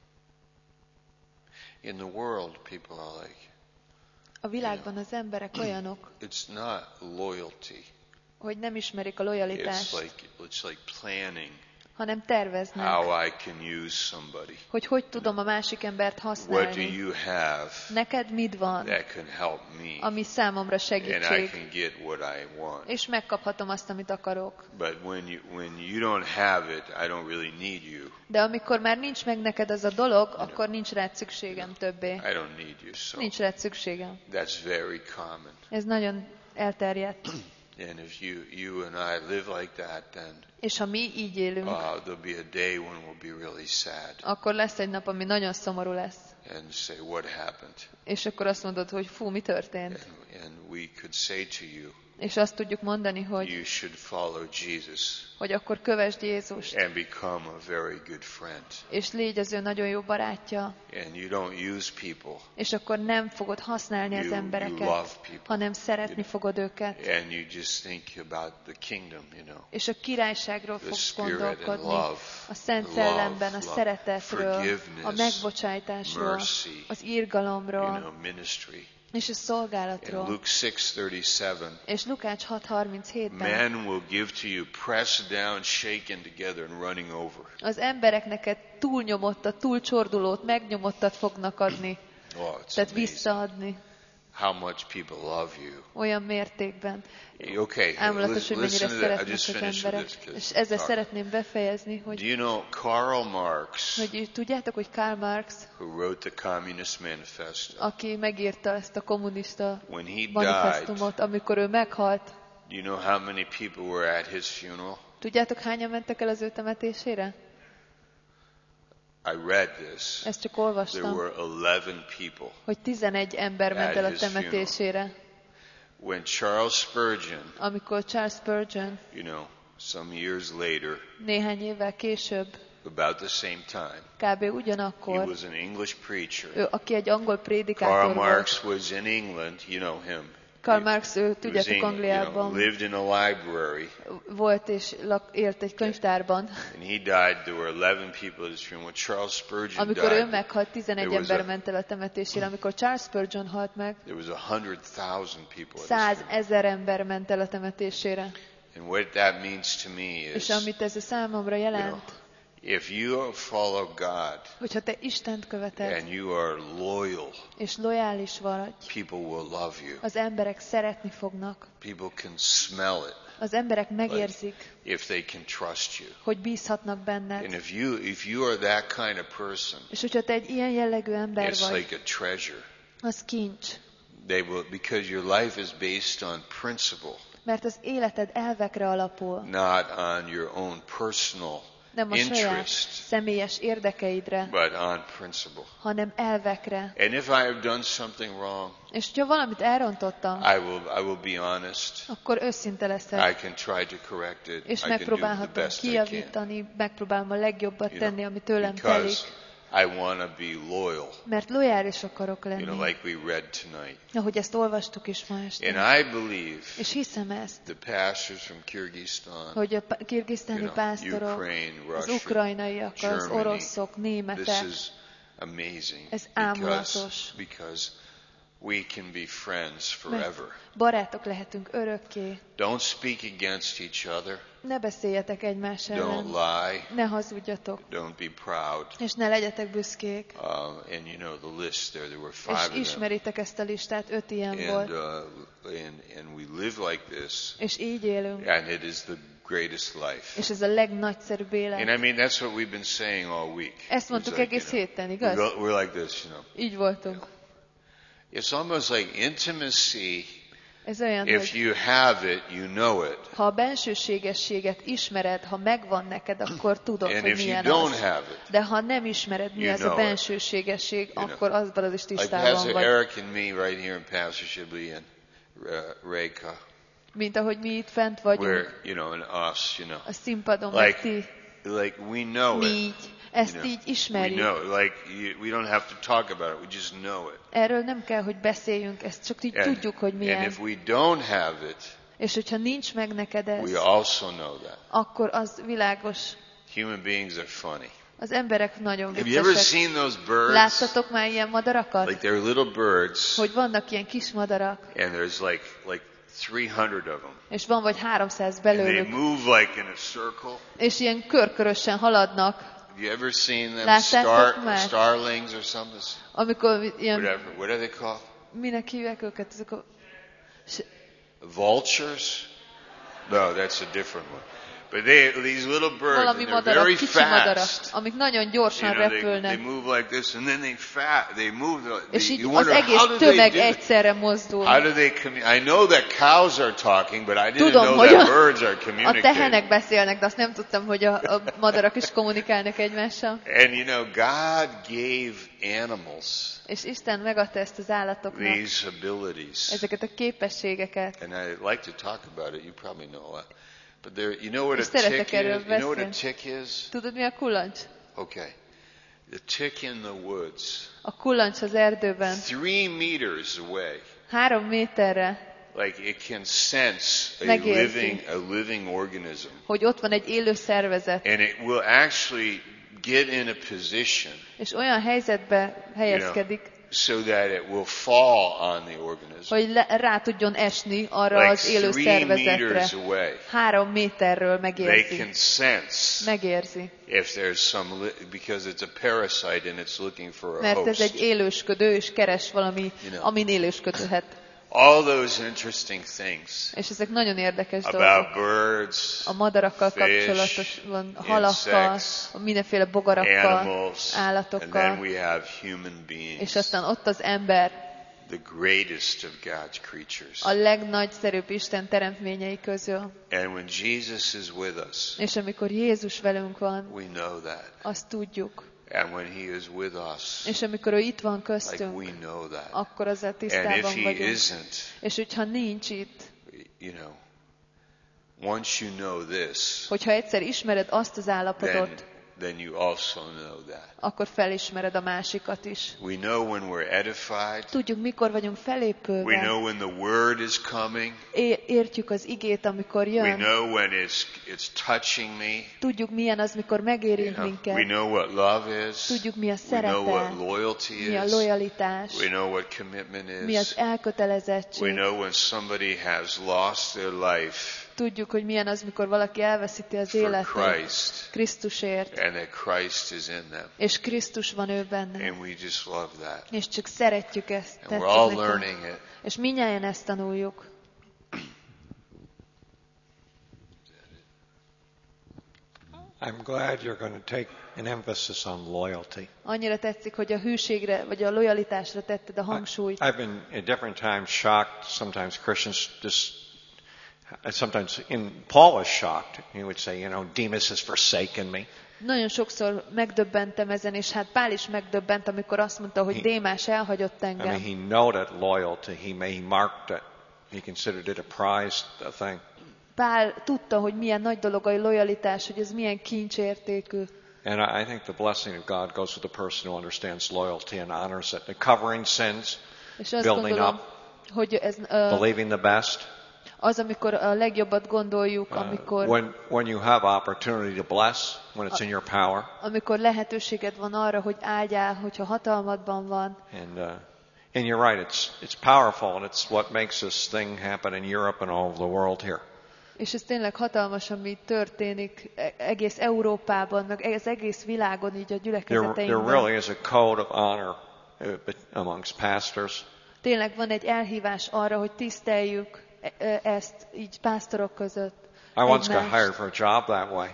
in the world, people are like, A világban az emberek olyanok, it's not loyalty. hogy nem ismerik a It's lojalitást, like, it's like planning hanem terveznek, how I can use somebody. hogy hogy tudom a másik embert What do használni. you have Neked mit van, that can help me? ami számomra And I segítség, can get what I want. és megkaphatom azt, amit akarok. But when you when you don't have it, I don't really need you. De amikor már nincs meg neked az a dolog, akkor nincs rád szükségem többé. I don't need you. So Nincs rád szükségem. that's very common. Ez nagyon elterjedt. And if you you and I live like that, then És ha mi így élünk, uh, there'll be a day when we'll be really sad akkor lesz egy nap, ami nagyon szomorú lesz. and say, "What happened?" És akkor azt mondod, hogy fú, mi történt? And, and we could say to you, És azt tudjuk mondani, hogy, "You should follow Jesus hogy akkor kövesd Jézust, and become a very good friend." és légy az ő nagyon jó barátja, And you don't use people, és akkor nem fogod használni az You- you embereket, love people. hanem szeretni fogod őket. and you just think about the kingdom, you know. És a királyságról The fogsz Spirit and gondolkodni, love, a Szent love, Szellemben, a love, szeretetről, forgiveness, a megbocsájtásról, mercy, az You irgalomról, know, ministry. és a In szolgálatról. Luke six thirty-seven, És Lukács hat harminchétben men will give to you pressed down, shaken together and running over. az emberek neked túlnyomottat, túlcsordulót, megnyomottat fognak adni, Oh, it's tehát amazing. visszaadni. how much people love you. Olyan mértékben. Okay, Ámulatos, hogy mennyire listen to that. I szeretnek just az finished emberek. with this. És ezzel Talk. szeretném befejezni, Do hogy, you know Karl Marx, hogy tudjátok, hogy Karl Marx, who wrote the Communist Manifesto, aki megírta ezt a kommunista when he died, manifestumot, amikor ő meghalt, do you know how many people were at his funeral? tudjátok, hányan mentek el az ő temetésére? I read this. Ezt csak There olvastam, were eleven people. hogy tizenegy ember ment el a At his temetésére. When Charles Spurgeon, Amikor Charles Spurgeon you know, some years later, néhány évvel később, about the same time, kb. he ugyanakkor, was an English preacher. ő, aki egy angol Karl prédikátor Marx volt. was in England, you know him. Karl Marx, ő He was tudjátok, in, you know, Angliában lived in a library, volt és lak, élt egy könyvtárban. and he died. There were eleven people at his funeral. When Charles Spurgeon Amikor ő died, meghalt, tizenegy there was ember a- ment el a temetésére. Amikor Charles Spurgeon halt meg, there was a hundred thousand people at his száz funeral. ezer ember ment el a temetésére. And what that means to me És is, amit ez a számomra you know, jelent, if you follow God hogyha te Istent követed, and you are loyal, és lojális vagy, people will love you. az emberek szeretni fognak. People can smell it Az emberek megérzik, if they can trust you. hogy bízhatnak And benned. if you if you are that kind of person, És hogyha te egy ilyen jellegű ember it's vagy, like a treasure. az kincs. They will, because your life is based on principle, Mert az életed elvekre alapul, not on your own personal nem a saját interest, személyes érdekeidre, but on principle. hanem elvekre. And if I have done something wrong, És ha valamit elrontottam, I will I will be honest. akkor őszinte I leszek, can try to correct it. és I can do the megpróbálhatom best I can. kijavítani, megpróbálom a legjobbat You tenni, know, ami tőlem telik, because I want to be loyal. mert lojális akarok You know, lenni, like we read tonight. ahogy ezt olvastuk is ma And este. I believe És hiszem ezt, the pastors from Kyrgyzstan, hogy a pa- kirgisztáni you know, pásztorok, Ukraine, az Russia, ukrajnaiak, az Germany, oroszok, this németek, is amazing Ez because, ámulatos. because we can be friends mert forever. barátok lehetünk örökké. Don't speak against each other. Ne beszéljetek egymás Don't ellen, lie. ne hazudjatok, Don't be proud. és ne legyetek büszkék. Uh, and you know the list there. There were És five of them. ismeritek ezt a listát, öt ilyen And, volt, uh, and and we live like this, és így élünk. and it is the greatest life. És ez a legnagyszerűbb And élet. I mean that's what we've been saying all week. Ezt It's mondtuk like, egész you know, héten, we igaz? go- we're like this, you know. Így voltunk. It's almost like intimacy. Ez olyan, If hogy you have it, you know it. ha a bensőségességet ismered, ha megvan neked, akkor tudod, And hogy if you milyen don't az. have it, De ha nem ismered, mi you az a know it. bensőségesség, You know. akkor azban az is like tisztában Pastor vagy. Eric and me right here in Pastor Shibley and uh, Reka, Mint ahogy mi itt fent vagyunk where, you know, and us, you know, a színpadon, Like, meg ti, like we know mi it. így, ezt You know, így we ismerjük. know, like you, we don't have to talk about it. We just know it. Erről nem kell, hogy beszéljünk, ezt csak így And, tudjuk, hogy and milyen. if we don't have it, És hogyha nincs meg neked ez, we also know that. akkor az világos. Human beings are funny. Az emberek nagyon Have you ever viccesek. seen those birds? Láttatok már ilyen madarakat? Like they're little birds, Hogy vannak ilyen kis madarak, and there's like like three hundred of them. és van vagy háromszáz And they belőlük, move like in a circle. és ilyen körkörösen haladnak, Have you ever seen them Láttátok star, már? starlings or something? amikor ilyen, Whatever. What are they called? minek hívják őket, ezek a... s- Vultures? No, that's a different one. But they, these little birds, valami and they're madarak, very kicsi madarak, fast. amik nagyon You gyorsan know, they, repülnek, they move like this, and then they fat. They move. The, és they, így you az wonder egész how do they tömeg do it? egyszerre mozdul. How do they communicate? I know that cows are talking, but I didn't Tudom, know hogy that a, birds are a communicating. tehenek beszélnek, de azt nem tudtam, hogy a, a madarak is kommunikálnak egymással. And you know, God gave animals És Isten megadta ezt az állatoknak, these abilities. ezeket a képességeket. And I like to talk about it. You probably know it. But there, you know what És a tick szeretek is? erről You know what a beszélni. tick is? Tudod, mi a kullancs? Okay. The tick in the woods, A kullancs az erdőben. three meters away, Három méterre, like it can sense a Megérzi. living, a living organism. hogy ott van egy élő szervezet, And it will actually get in a position, és olyan helyzetbe helyezkedik, so that it will fall on the organism. hogy le, rá tudjon esni arra Like az élő three szervezetre. meters away. Három méterről They megérzi. can sense Megérzi. if there's some, li- because it's a parasite and it's looking for a Mert ez host. egy élősködő, és keres valami, You know. amin élősködhet. All those interesting things És ezek nagyon érdekes dolgok. about birds, A madarakkal fish, kapcsolatosan, halakkal, insects, a mindenféle bogarakkal, animals, and állatokkal, then we have human beings, és aztán ott az ember, the greatest of God's creatures. a legnagyszerűbb Isten teremtményei közül. And when Jesus is with us, És amikor Jézus velünk van, we know that. azt tudjuk. And when He is with us, És amikor ő itt van like köztünk, we know that. akkor ezzel And if tisztában He vagyunk. isn't, És hogyha nincs itt, you know, once you know this, hogyha egyszer ismered azt az then, állapotot, then you also know that. akkor felismered a másikat is. We know when we're edified. Tudjuk, mikor vagyunk We felépülve. know when the word is coming. É- értjük az igét, amikor We jön. know when it's it's touching me. Tudjuk, milyen az, mikor You megérint know, we minket. know what love is. Tudjuk, mi a We know what szeretet, loyalty mi a is. lojalitás, We know what commitment mi az is. elkötelezettség. We know when somebody has lost their life Tudjuk, hogy milyen az, mikor valaki elveszíti az for életét Christ Krisztusért, and that Christ is in them. és Krisztus van ő benne. And we just love that. És csak szeretjük ezt. And tetszik we're all nekünk. learning it. És mindnyájan ezt tanuljuk. I'm glad you're going to take an emphasis on loyalty. Annyira tetszik, hogy a hűségre, vagy a lojalitásra tetted a hangsúlyt. I've been at different times shocked. Sometimes Christians just, sometimes in Paul was shocked. He would say, you know, Demas has forsaken me. Nagyon sokszor megdöbbentem ezen, és hát Pál is megdöbbent, amikor azt mondta, hogy Démás elhagyott I mean, engem. he noted loyalty. He may, he marked it. He considered it a prized thing. Pál tudta, hogy milyen nagy dolog a lojalitás, hogy ez milyen kincsértékű. And I I think the blessing of God goes with the person who understands loyalty and honors it. The covering sins, És azt building gondolom, up, hogy ez uh, believing the best. az, amikor a legjobbat gondoljuk, Uh, amikor, when when you have opportunity to bless, when it's in your power, amikor lehetőséged van arra, hogy áldjál, hogyha hatalmadban van. and uh, and you're right, it's it's powerful, and it's what makes this thing happen in Europe and all over the world here. És ez tényleg hatalmas, ami történik e- egész Európában, meg az egész világon, így a There, there gyülekezeteinkben. really is a code of honor uh, bet- amongst pastors. Tényleg van egy elhívás arra, hogy tiszteljük e- e- ezt így pásztorok között. I once got egymást. hired for a job that way.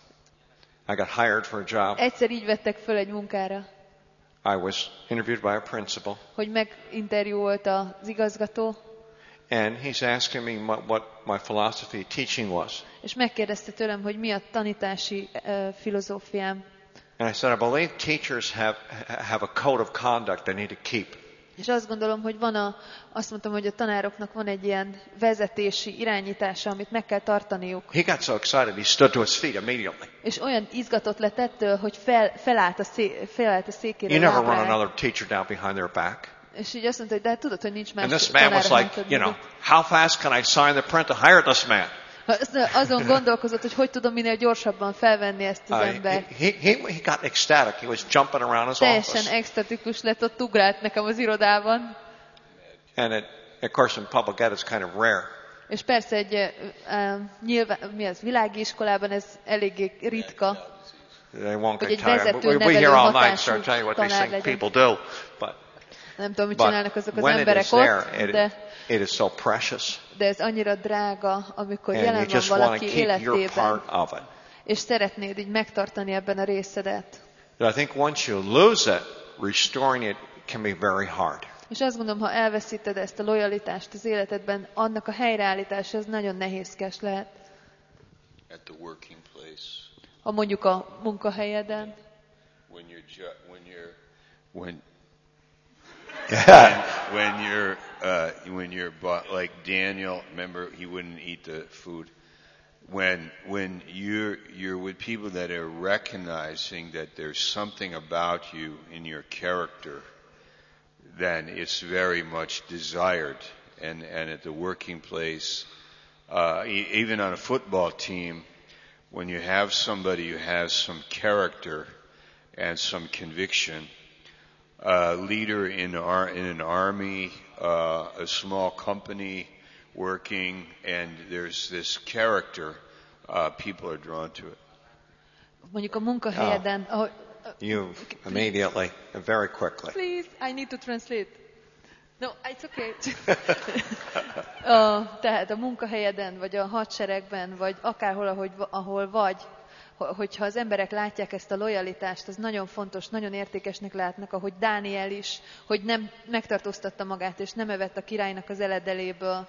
I got hired for a job. Egyszer így vettek föl egy munkára, I was interviewed by a principal, hogy meginterjúolt az igazgató, and he's asking me what, what my philosophy of teaching was. és megkérdezte tőlem, hogy mi a tanítási uh, filozófiám. And I said, I believe teachers have have a code of conduct they need to keep. És azt gondolom, hogy van a, azt mondtam, hogy a tanároknak van egy ilyen vezetési irányítása, amit meg kell tartaniuk. He got so excited, he stood to his feet immediately. És olyan izgatott lett ettől, hogy fel, felállt, a szé, felállt a székére. You never run lábra. another teacher down behind their back. És így azt mondta, hogy de hát tudod, hogy nincs más And this man was tanár like, hátad you know, mögött. how fast can I sign the print to hire this man? Azt- Azon gondolkozott, hogy hogy tudom minél gyorsabban felvenni ezt az Uh, embert. he, he, he got ecstatic. He was jumping around his Teljesen office. extatikus lett, ott ugrált nekem az irodában. And it, of course, in public ed, it's kind of rare. És persze egy uh, nyilván, mi az, világi iskolában ez eléggé ritka, They won't Hogy get egy tired. vezető We, we nevelő hear all night, hatású so I'll tell you what these tanár things legyen. people do. But, nem tudom, mit but csinálnak azok az when it emberek is there, ott, it, de, it is so precious. de ez annyira drága, amikor And you jelen van just want to valaki keep your életében, part of it. és szeretnéd így megtartani ebben a részedet. But I think once you lose it, restoring it can be very hard. És azt gondolom, ha elveszíted ezt a lojalitást az életedben, annak a helyreállítása az nagyon nehézkes lehet. At the working place, Ha mondjuk a munkahelyeden, when you're ju- when you're when Yeah. when you're uh, when you're bo- like Daniel, remember he wouldn't eat the food. When when you're you're with people that are recognizing that there's something about you in your character, then it's very much desired. And and at the working place, uh, e- even on a football team, when you have somebody who has some character and some conviction, a leader in, our, in an army, uh, a small company working, and there's this character, uh, people are drawn to it. Mondjuk a munkahelyeden, ahogy, You immediately, very quickly. please, I need to translate. No, it's okay. uh, tehát a munkahelyeden, vagy a hadseregben, vagy akárhol, ahogy, ahol vagy, hogyha az emberek látják ezt a lojalitást, az nagyon fontos, nagyon értékesnek látnak, ahogy Dániel is, hogy nem megtartóztatta magát, és nem evett a királynak az eledeléből.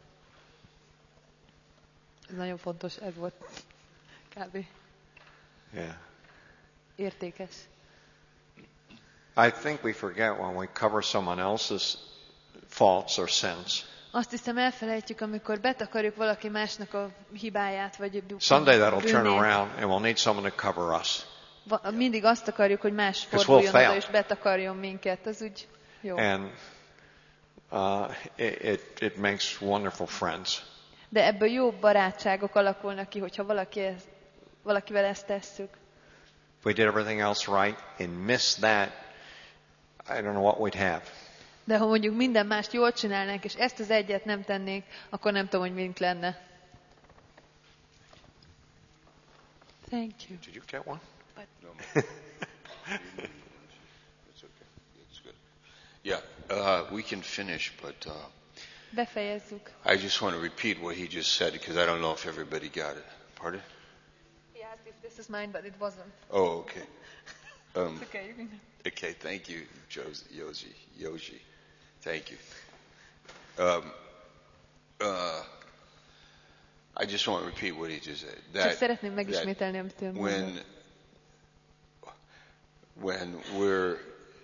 Ez nagyon fontos, ez volt kb. Yeah. Értékes. I think we forget when we cover someone else's faults or sins. Azt hiszem elfelejtjük, amikor betakarjuk valaki másnak a hibáját, vagy Someday that'll turn bűnét. around and we'll need someone to cover us. Va- mindig azt akarjuk, hogy más we'll forduljon fail. oda és betakarjon minket. Ez úgy jó. And uh, it, it, it makes wonderful friends. De ebből jó barátságok alakulnak ki, hogyha valaki ez, valakivel ezt tesszük. If we did everything else right and missed that, I don't know what we'd have. De ha mondjuk minden mást jól csinálnánk, és ezt az egyet nem tennénk, akkor nem tudom, hogy mink lenne. Thank you. Did you get one? No. It's okay. It's good. Yeah, uh, we can finish, but uh, Befejezzük. I just want to repeat what he just said because I don't know if everybody got it. Pardon? He asked if this is mine, but it wasn't. Oh, okay. Um, Okay, you can... okay, thank you, Josie, Yoji. Yoji. Thank you. Um, uh, I just want to repeat what he just said. Csak That, szeretném megismételni, amit ő when, mondott. when we're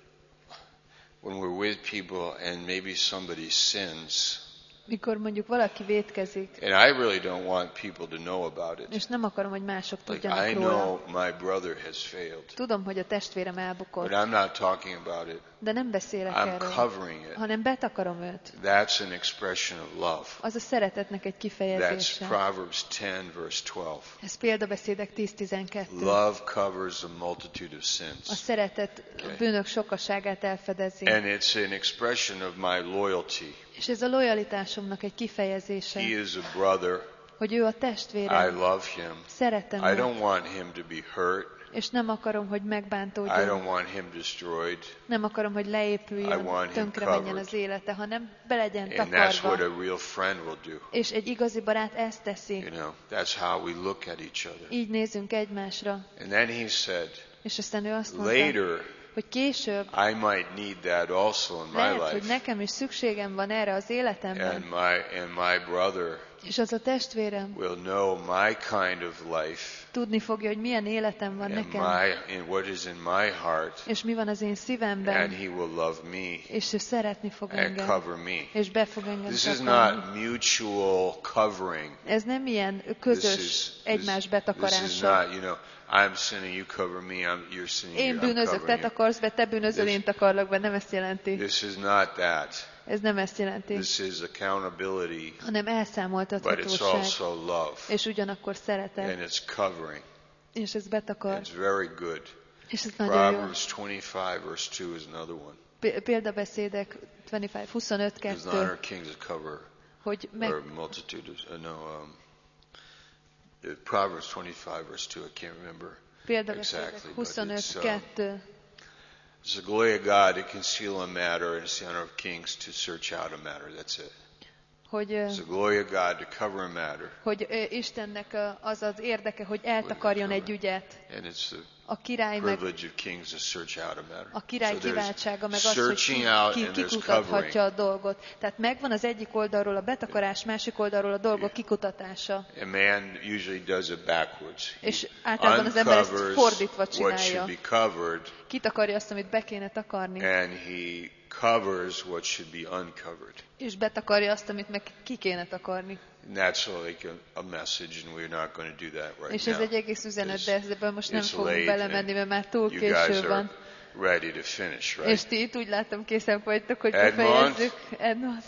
when we're with people and maybe somebody sins, Mikor mondjuk valaki vétkezik, and I really don't want people to know about it. és nem akarom, hogy mások Like, tudjanak I róla. know my brother has failed, Tudom, hogy a testvérem but elbukott, I'm not talking about it. de nem beszélek I'm erről, covering it. hanem betakarom őt. That's an expression of love. Az a szeretetnek egy That's kifejezése. Proverbs ten, verse twelve. Ez példabeszédek tíz tizenkettő. Love covers a multitude of A sins. szeretet Okay. bűnök sokaságát elfedezi. And it's an expression of my loyalty. És ez a lojalitásomnak egy kifejezése, He is a brother. hogy ő a I testvérem. love him. Szeretem I őt, don't want him to be hurt. és nem akarom, hogy I megbántódjon. don't want him destroyed. Nem akarom, hogy I leépüljön, want him tönkre menjen covered. az élete, hanem be legyen And that's what takarva. a real friend will do. És egy igazi barát ezt You teszi. know, that's how we look at each other. Így nézünk egymásra. And then he said, És aztán ő azt mondta, later, hogy később I might need that also in my lehet, hogy life. nekem is szükségem van erre az And életemben. my, and my brother És az a testvérem will know my kind of life tudni fogja, hogy milyen életem van and nekem, my, and what is in my heart. és mi van az én And szívemben, he will love me és ő szeretni fog and engem, cover me. és be fog engem This is takarni. not mutual covering. Ez nem ilyen This közös is, egymás this, this is betakarása. not, you know, I'm sinning, you cover me, I'm, you're sinning, Én you, I'm bűnözök, te covering you. takarsz be, te bűnözöl, This- én takarlak be. Nem ezt jelenti. This is not that. Ez nem ezt jelenti, This is accountability, hanem but it's elszámoltathatóság, also love. és ugyanakkor szeretet, And it's covering. és ez betakar, It's very good. és ez nagyon jó. Proverbs twenty-five, verse two is another one. P- Példabeszédek huszonöt huszonöt Does not kettő, honor kings to cover, hogy meg, or multitude of, uh, no, um, uh, Proverbs twenty-five, verse two, I can't remember. példabeszédek Exactly, but huszonöt it's, um, kettő, It's the glory of God to conceal a matter, and it's the honor of kings to search out a matter. That's it. hogy, ö, It's the glory of God to cover a matter, hogy ö, Istennek ö, az az érdeke, hogy eltakarjon egy ügyet. and it's the A király meg, privilege of kings to search out a matter. a király So there's kiváltsága meg az, hogy searching ki, out ki, and there's kikutathatja covering. a dolgot. Tehát megvan az egyik oldalról a betakarás, másik oldalról a dolgok kikutatása. A man usually does it backwards. He És általában az ember ezt uncovers fordítva what csinálja. should be covered, Kitakarja azt, amit be kéne takarni, and he covers what should be uncovered. és betakarja azt, amit meg ki kéne takarni. And that's like a, a message, and we're not going to do that right És now. ez egy egész üzenet, de ebből most nem It's fogunk late belemenni, mert már túl You guys késő are van. ready to finish, És right? ti itt úgy látom készen vagytok, hogy Edmond? befejezzük. Edmond.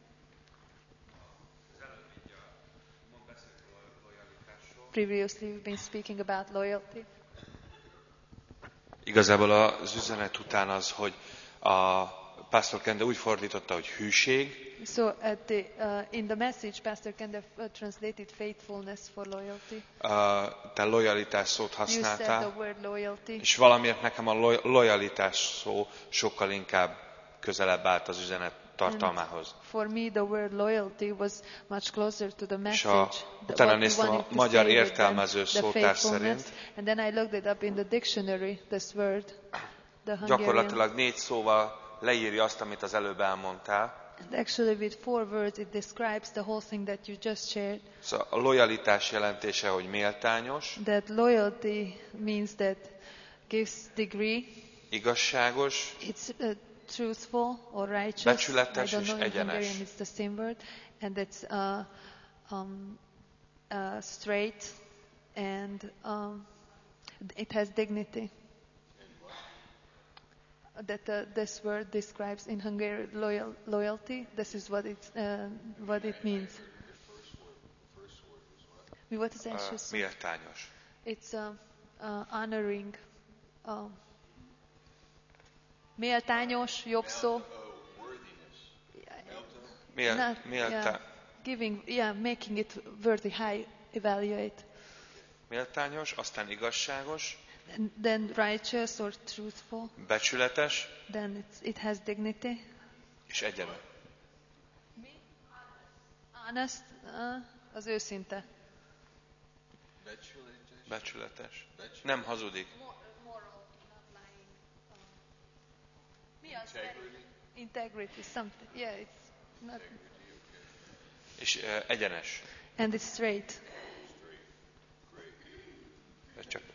Previously we've been speaking about loyalty. Igazából az üzenet után az, hogy A Pastor Kende úgy fordította, hogy hűség. So at the, uh, in the message, Pastor Kende uh, translated faithfulness for loyalty. Uh, te lojalitás szót You said használtál, the word loyalty. és valamiért nekem a lo- lojalitás szó sokkal inkább közelebb állt az üzenet tartalmához. For me, the word loyalty was much closer to the És message. a, the- utána what we néztem a wanted to magyar say with them, értelmező the szótár faithfulness. szerint. And then I looked it up in the dictionary, this word, the Hungarian. Gyakorlatilag négy szóval leírja azt, amit az előbb elmondtál. And actually, with four words, it describes the whole thing that you just shared. Szóval a lojalitás jelentése, hogy méltányos, That loyalty means that gives degree. igazságos, It's uh, truthful or righteous. Becsületes I don't és know in egyenes. Hungarian it's the same word. And it's uh, um, uh, straight and um, it has dignity. That uh, this word describes in Hungarian loyal, loyalty. This is what it uh, what it means. Mi volt az első uh, szó? méltányos. It's uh, uh, honoring. Um, méltányos, jobb szó. Mél, Not- méltá, yeah, giving, yeah, making it worthy, high, evaluate. méltányos, aztán igazságos, And then righteous or truthful. becsületes Then it's, it has dignity. és egyenes. Honest, uh, az őszinte. Becsületes. Nem hazudik. Mi az? Integrity, something. Yeah, it's not. És uh, egyenes. And it's straight. Ez csak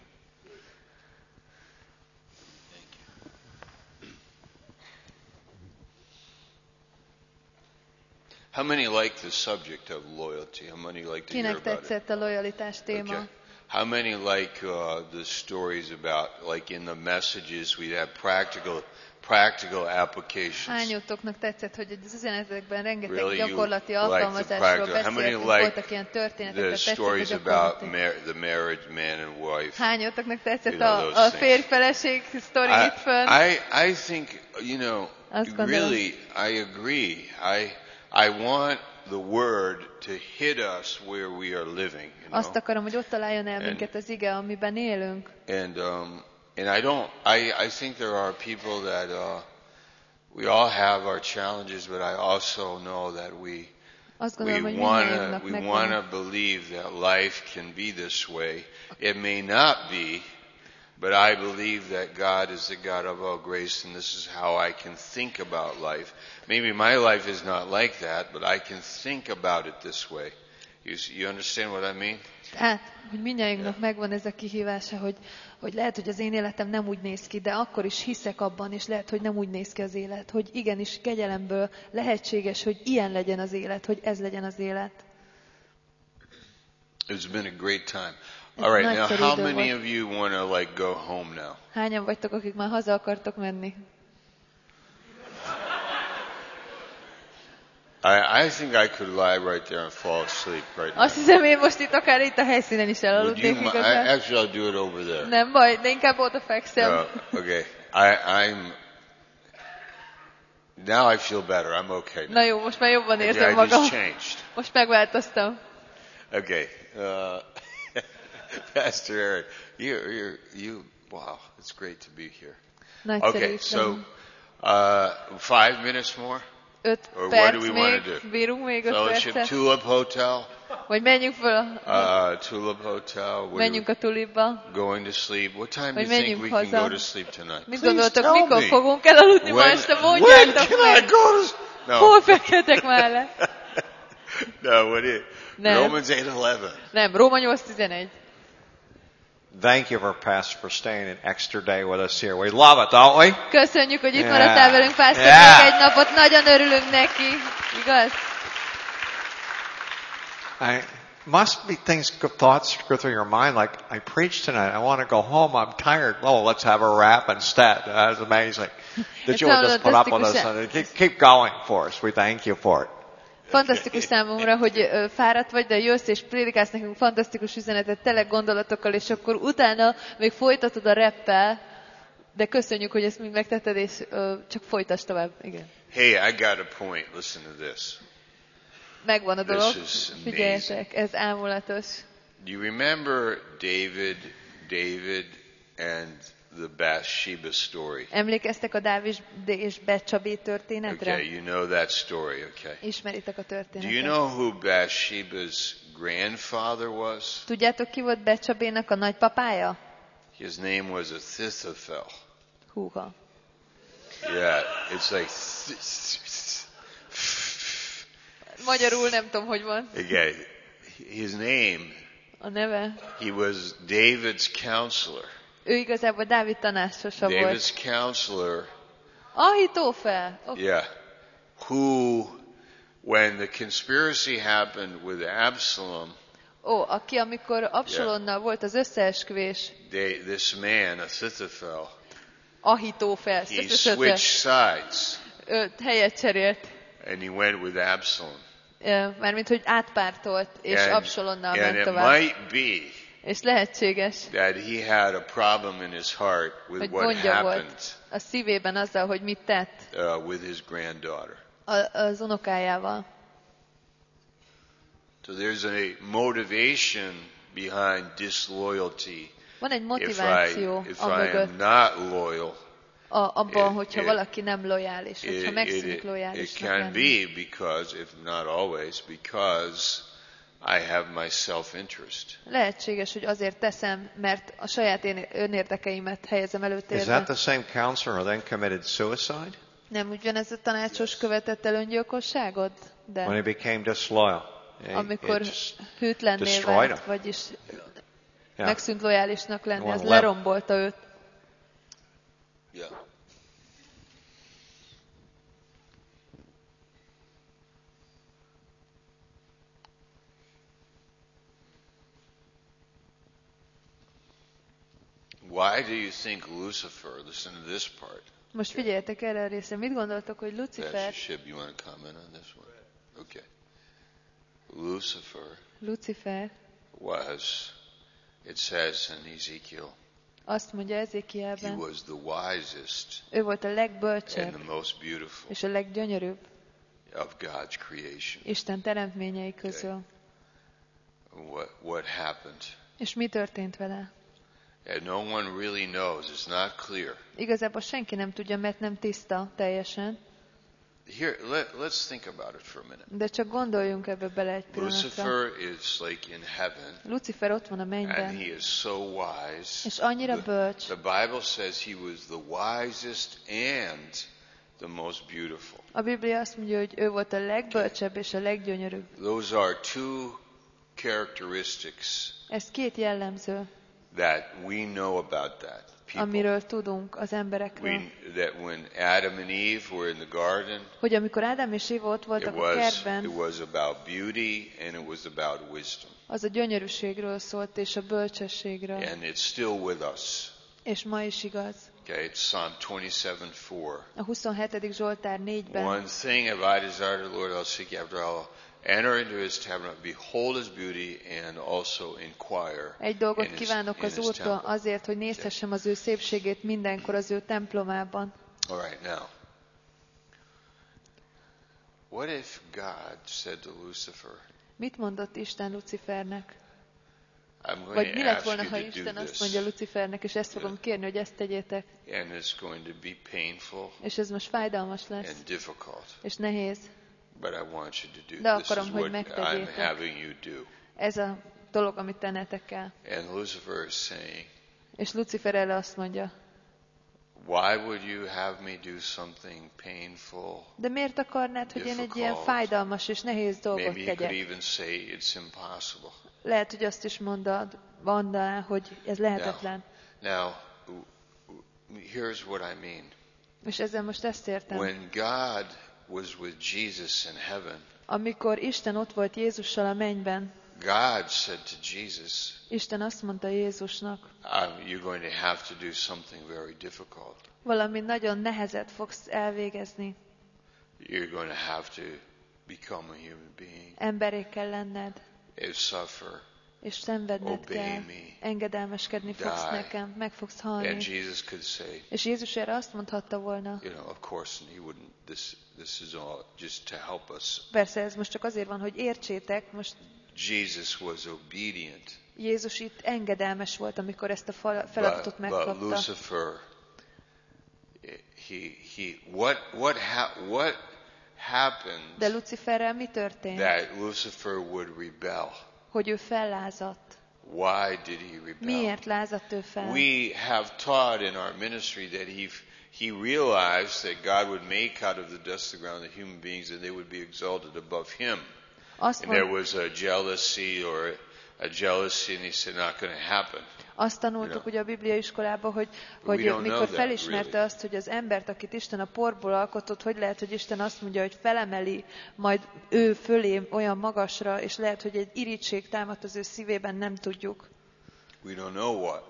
How many like the subject of loyalty? How many like to hear Kinek about it? tetszett a lojalitás téma? Okay. How many like uh, the stories about, like in the messages, we have practical, practical applications. Hányotoknak tetszett, hogy az üzenetekben rengeteg Really, you gyakorlati like the alkalmazásról practical. How many beszéltünk, like voltak ilyen történetek, The de tetszett a stories about gyakorlati. mar- the marriage, man and wife. Hányotoknak tetszett You know, a, those a things. férj-feleség sztori I, itt fönn? I, I think, you know, Azt gondolom. really, I agree. I, I want the word to hit us where we are living. You know? Azt akarom, hogy ott találjon el And- minket az ige, amiben élünk. And um, and I don't. I, I think there are people that uh, we all have our challenges, but I also know that we Azt we gondolom, hogy wanna mindannyiunknak we megvan. wanna believe that life can be this way. It may not be, but I believe that God is the God of all grace, and this is how I can think about life. Maybe my life is not like that, but I can think about it this way. You, s- you understand what I mean? Tehát, hogy mindannyiunknak megvan ez a kihívása, hogy, hogy lehet, hogy az én életem nem úgy néz ki, de akkor is hiszek abban, és lehet, hogy nem úgy néz ki az élet, hogy igenis kegyelemből lehetséges, hogy ilyen legyen az élet, hogy ez legyen az élet. It's been a great time. Ez All right, now nagyszerű how idő many volt. of you want to like go home now? Hányan vagytok, akik már haza akartok menni? I, I think I could lie right there and fall asleep right now. Azt hiszem, én most itt akár itt a helyszínen is Would you elaludnék mi- I, igazán. actually, I'll do it over there. Nem baj, de inkább oda fekszem. No, okay. I, I'm. Now I feel better. I'm okay. Na Now. jó, most már jobban Okay, érzem I magam. just changed. Most megváltoztam. Okay. Uh, Pastor Eric, you, you, you. Wow, it's great to be here. Nagyszerű Okay, itt so lenni. uh, five minutes more. Öt or what do perc we wanna még, do? bírunk még öt Fellowship percet? Tulip Hotel. Vagy menjünk föl, a, Uh, Tulip Hotel. We're menjünk a tulipba? going to sleep. What time do Vagy you think menjünk we can haza? go to sleep tonight? Mit Please gondoltok, tell mikor me. fogunk elaludni ma When, este? when Mondjátok can I meg! go to s- No. Hol fekhetek már le? No, what is Nem. Romans eight eleven. Nem, Róma nyolc tizenegy. Thank you for Pastor for staying an extra day with us here. We love it, don't we? Köszönjük, hogy itt Yeah. maradtál velünk, Pásztor, Yeah. még egy napot. Nagyon örülünk neki. Igaz? I must be things, thoughts go through your mind like, I preached tonight. I want to go home. I'm tired. Oh, let's have a wrap instead. That's amazing that you would just put up with us and keep, keep going for us. We thank you for it. Fantasztikus számomra, hogy ö, fáradt vagy, de jössz és prédikálsz nekünk fantasztikus üzenetet, tele gondolatokkal, és akkor utána még folytatod a reppel. De köszönjük, hogy ezt mind megtetted, és uh, csak folytasd tovább. Igen. Hey, I got a point. Listen to this. Megvan a dolog. This is Figyeljetek, ez ámulatos. Do you remember David, David and the Bathsheba story? Emlékeztek a Dávid és Becsabé történetre? Okay, you know that story, okay. Ismeritek a Do you történetet. know who Bathsheba's grandfather was? Tudjátok, ki volt Becsabénak a nagypapája? His name was Ahithophel. Húha. Yeah, it's like... Magyarul nem tudom, hogy van. Okay, his name, A neve. he was David's counselor. Ő igazából Dávid tanácsosa volt. David's counselor, Ahitófel. Oh. yeah, who, when the conspiracy happened with Absalom, Ó, aki amikor Absalonnal volt az összeesküvés, they, this man, Ahithophel, Ahitófel, he switched sides ő helyet cserélt, and he went with Absalom. mármint, hogy átpártolt, és And, Absalonnal and ment it tovább. might be És lehetséges, that he had a problem in his heart with hogy what gondja happened volt a szívében azzal, hogy mit tett uh, with his granddaughter. a- az unokájával. So there's a motivation behind disloyalty. Van egy If I, motiváció if a I am mögött, not loyal, a, abban, it- hogyha it- valaki nem lojális, it, hogyha it, megszűnik it, it lojálisnak can lenni. be because, if not always, because I have my self-interest. Lehetséges, hogy azért teszem, mert a saját én- önérdekeimet helyezem Is that előtérbe. the same counselor who then committed suicide? Nem ugyanez a tanácsos követett el öngyilkosságot? When he De became disloyal. It- amikor it just- hűtlenné destroyed vált, him. vagyis yeah. megszűnt lojálisnak lenni, One az level. lerombolta őt. Yeah. Why do you think Lucifer, listen to this part. Most figyeljetek erre a részre. Mit gondoltok, hogy Pastor Lucifer, Shib, you want to comment on this one? Okay. Lucifer Lucifer was, it says in Ezekiel, azt mondja he Ezékielben, was the wisest ő volt a and legbölcsebb the most beautiful és a leggyönyörűbb of God's creation. Isten teremtményei közül. What, what happened? És mi történt vele? And no one really knows. It's not clear. Igazából senki nem tudja, mert nem tiszta teljesen. Here, let, let's think about it for a minute. De csak gondoljunk ebbe bele egy pillanatra. Lucifer is like in heaven, Lucifer ott van a and mennyben, he is so wise. és annyira The, bölcs. the Bible says he was the wisest and the most beautiful. A Biblia azt mondja, hogy ő volt a legbölcsebb és a leggyönyörűbb. Those are two characteristics Ez két jellemző, that we know about that. People. amiről tudunk az emberekről. We, that when Adam and Eve were in the garden, Hogy amikor Ádám és Éva ott it voltak a was, it kertben, was about beauty and it was about wisdom. az a gyönyörűségről szólt, és a bölcsességről. And it's still with us. És ma is igaz. Okay, it's Psalm twenty-seven four. A huszonhetedik Zsoltár négyben One thing have I desired of the Lord, I'll seek after, I'll enter into his tabernacle, behold his beauty, and also inquire egy dolgot in his, kívánok in az his Úrtól temple. azért, hogy nézhessem az ő szépségét mindenkor az ő templomában. All right, now, what if God said to Lucifer, Mit mondott Isten Lucifernek? I'm going Vagy mi to lett ask volna, you ha to do Isten azt this, mondja Lucifernek, és ezt fogom kérni, hogy ezt tegyétek, and it's going to be painful és ez most fájdalmas lesz, and difficult, és nehéz. but I want you to do De this. akarom, Is hogy what I'm megtegyétek. having you do. Ez a dolog, amit tennetek kell. And Lucifer is saying, És Lucifer erre azt mondja, why would you have me do something painful? de miért akarnád, hogy én egy ilyen Difficult. fájdalmas és nehéz dolgot Maybe he could tegyek? even say it's impossible. Lehet, hogy azt is mondod, mondaná, hogy ez lehetetlen. Now, w- w- here's what I mean. És ezzel most ezt értem. When God was with Jesus in heaven, Amikor Isten ott volt Jézussal a mennyben, God said to Jesus, Isten azt mondta Jézusnak, um, you're going to have to do something very difficult. valami nagyon nehezet fogsz elvégezni. You're going to have to become a human being Emberé kell lenned, and suffer és szenvedned Obey kell, me. engedelmeskedni fogsz Die. nekem, meg fogsz And halni. Jesus could say, És Jézus erre azt mondhatta volna, you know, of course, he wouldn't. This this is all just to help us. persze ez most csak azért van, hogy értsétek, most Jesus was obedient, Jézus itt engedelmes volt, amikor ezt a feladatot but, but megkapta. Lucifer, he he what what ha, what happened De Luciferrel mi történt? that Lucifer would rebel? Hogy ő fellázadt. Why did he rebel? Miért lázadt ő fel? We have taught in our ministry that he he realized that God would make out of the dust of the ground the human beings and they would be exalted above him. Azt And there was a jealousy or a jealousy, and he said, not going to happen. Azt tanultuk ugye a Biblia iskolában, hogy, hogy mikor felismerte really. azt, hogy az embert, akit Isten a porból alkotott, hogy lehet, hogy Isten azt mondja, hogy felemeli majd ő fölé olyan magasra, és lehet, hogy egy irigység támadt az ő szívében, nem tudjuk. We don't know what.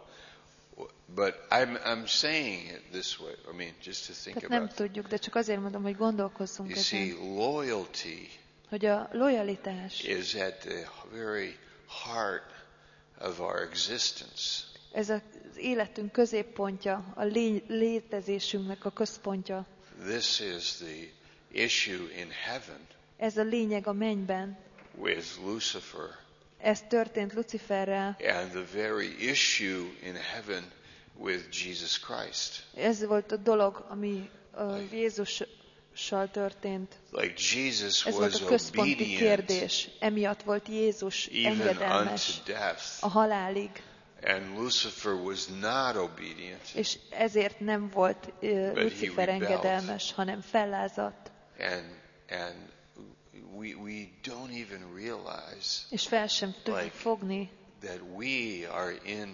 But I'm, I'm saying it this way. I mean, just to think Tehát about nem tudjuk, de csak azért mondom, hogy gondolkozzunk you ezen. see, loyalty hogy a lojalitás is at the very heart of our existence. Ez az életünk középpontja, a lé- létezésünknek a központja. This is the issue in heaven. Ez a lényeg a mennyben. With Lucifer. Ez történt Luciferrel. And the very issue in heaven with Jesus Christ. Ez volt a dolog, ami uh, Jézussal történt. Like Jesus Ez was volt a központi obedient, kérdés. Emiatt volt Jézus engedelmes a halálig. And Lucifer was not obedient. És ezért nem volt uh, Lucifer engedelmes, hanem fellázadt. And and we we don't even realize. És fel sem tudjuk like, fogni. That we are in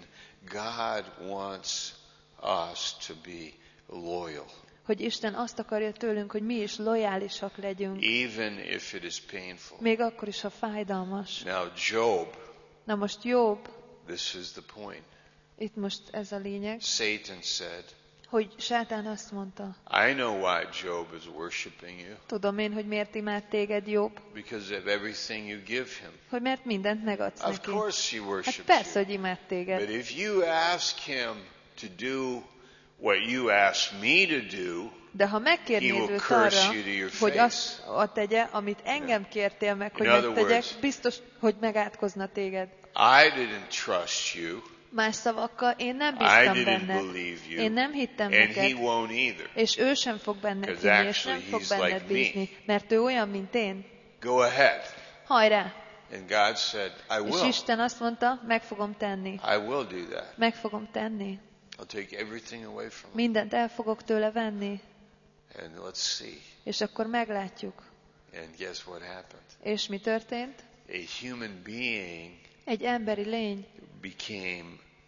God wants us to be loyal. Hogy Isten azt akarja tőlünk, hogy mi is lojálisak legyünk. Even if it is painful. Még akkor is, ha fájdalmas. Now Job. Na most Job. This is the point. Itt most ez a lényeg. Satan said. Hogy Sátán azt mondta. I know why Job is worshiping you. Tudom én, hogy miért imád téged Job. Because of everything you give him. Hogy mert mindent megadsz of neki. Of course he worships hát persze, you. hogy imád téged. But if you ask him to do what you ask me to do, de ha megkérnéd őt arra, hogy azt tegye, amit engem kértél meg, hogy megtegyek, biztos, hogy megátkozna téged. I didn't trust you. Más szavakkal, én nem bíztam benned. Én nem hittem neked. És ő sem fog benned hinni, és nem fog benned bízni, mert ő olyan, mint én. Go ahead. Hajrá! And God said, I will. És Isten azt mondta, meg fogom tenni. I will do that. Meg fogom tenni. I'll take everything away from him. Mindent el fogok tőle venni. And let's see. És akkor meglátjuk. And guess what happened? És mi történt? A human being egy emberi lény became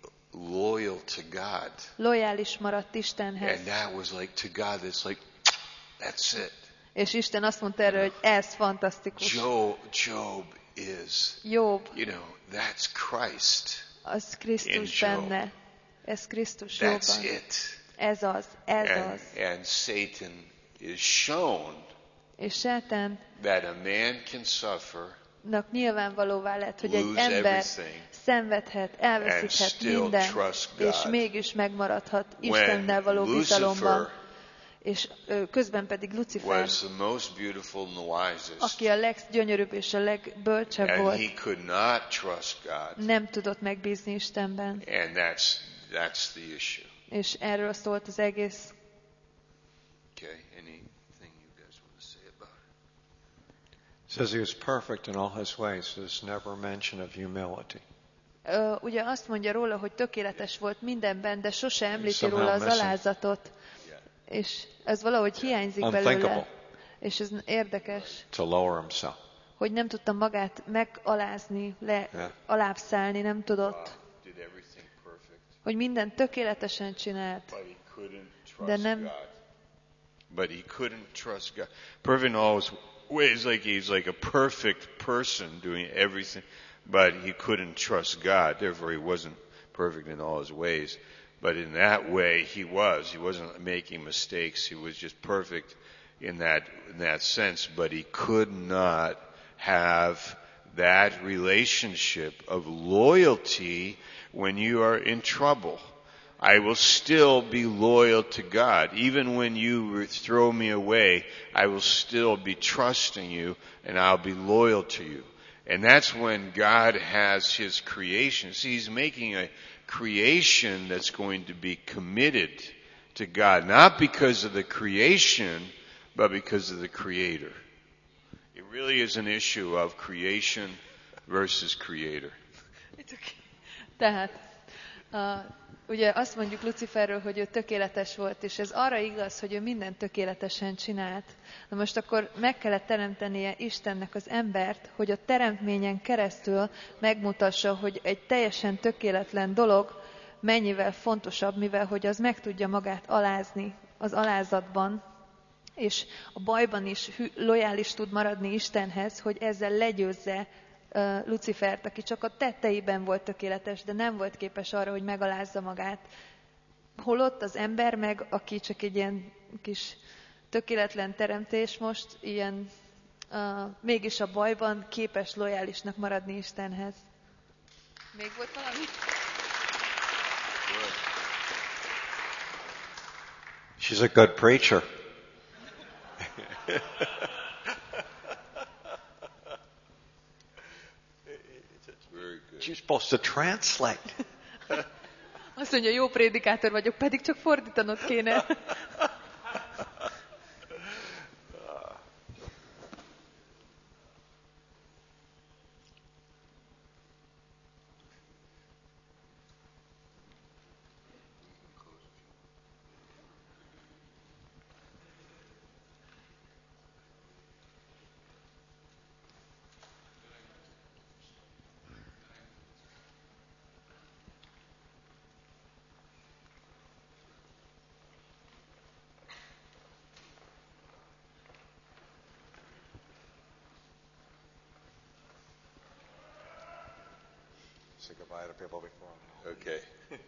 loyal to God. Lojális maradt Istenhez. And that was like to God, it's like, that's it. És Isten azt mondta erről, hogy ez fantasztikus. Job, Job is, Job, you know, that's Christ. Az Krisztus benne. Ez Krisztus Jobban. That's it. Ez az, ez and, az. And Satan is shown és Sátán that a man can suffer, nyilvánvalóvá lett, hogy egy ember szenvedhet, elveszíthet mindent, és mégis megmaradhat Istennel való bizalomban. És közben pedig Lucifer, aki a leggyönyörűbb és a legbölcsebb volt, nem tudott megbízni Istenben. And that's, that's the issue. És erről szólt az egész. Okay, anything you guys want to say about it? It says he was perfect in all his ways. There's never mention of humility. Uh, ugye azt mondja róla, hogy tökéletes volt mindenben, de sose említi róla az alázatot. És ez valahogy hiányzik belőle. És ez érdekes. To lower himself. Hogy nem tudta magát megalázni, le, yeah. alábbszállni, nem tudott. Hogy mindent tökéletesen csinált. De nem. But he couldn't trust God. Perfect in all his ways, like he's like a perfect person doing everything, but he couldn't trust God. Therefore, he wasn't perfect in all his ways. But in that way, he was. He wasn't making mistakes. He was just perfect in that in that sense. But he could not have that relationship of loyalty when you are in trouble. I will still be loyal to God. Even when you throw me away, I will still be trusting you and I'll be loyal to you. And that's when God has His creation. See, He's making a creation that's going to be committed to God, not because of the creation, but because of the Creator. It really is an issue of creation versus Creator. Tehát, uh, ugye azt mondjuk Luciferről, hogy ő tökéletes volt, és ez arra igaz, hogy ő mindent tökéletesen csinált. Na most akkor meg kellett teremtenie Istennek az embert, hogy a teremtményen keresztül megmutassa, hogy egy teljesen tökéletlen dolog mennyivel fontosabb, mivel hogy az meg tudja magát alázni az alázatban, és a bajban is hű, lojális tud maradni Istenhez, hogy ezzel legyőzze uh, Lucifert, aki csak a tetteiben volt tökéletes, de nem volt képes arra, hogy megalázza magát. Holott az ember meg, aki csak egy ilyen kis tökéletlen teremtés most, ilyen uh, mégis a bajban képes lojálisnak maradni Istenhez. Még volt valami? She's a good preacher. You're supposed to translate. Azt mondja, jó prédikátor vagyok, pedig csak fordítanod kéne. Say goodbye to people before. Okay.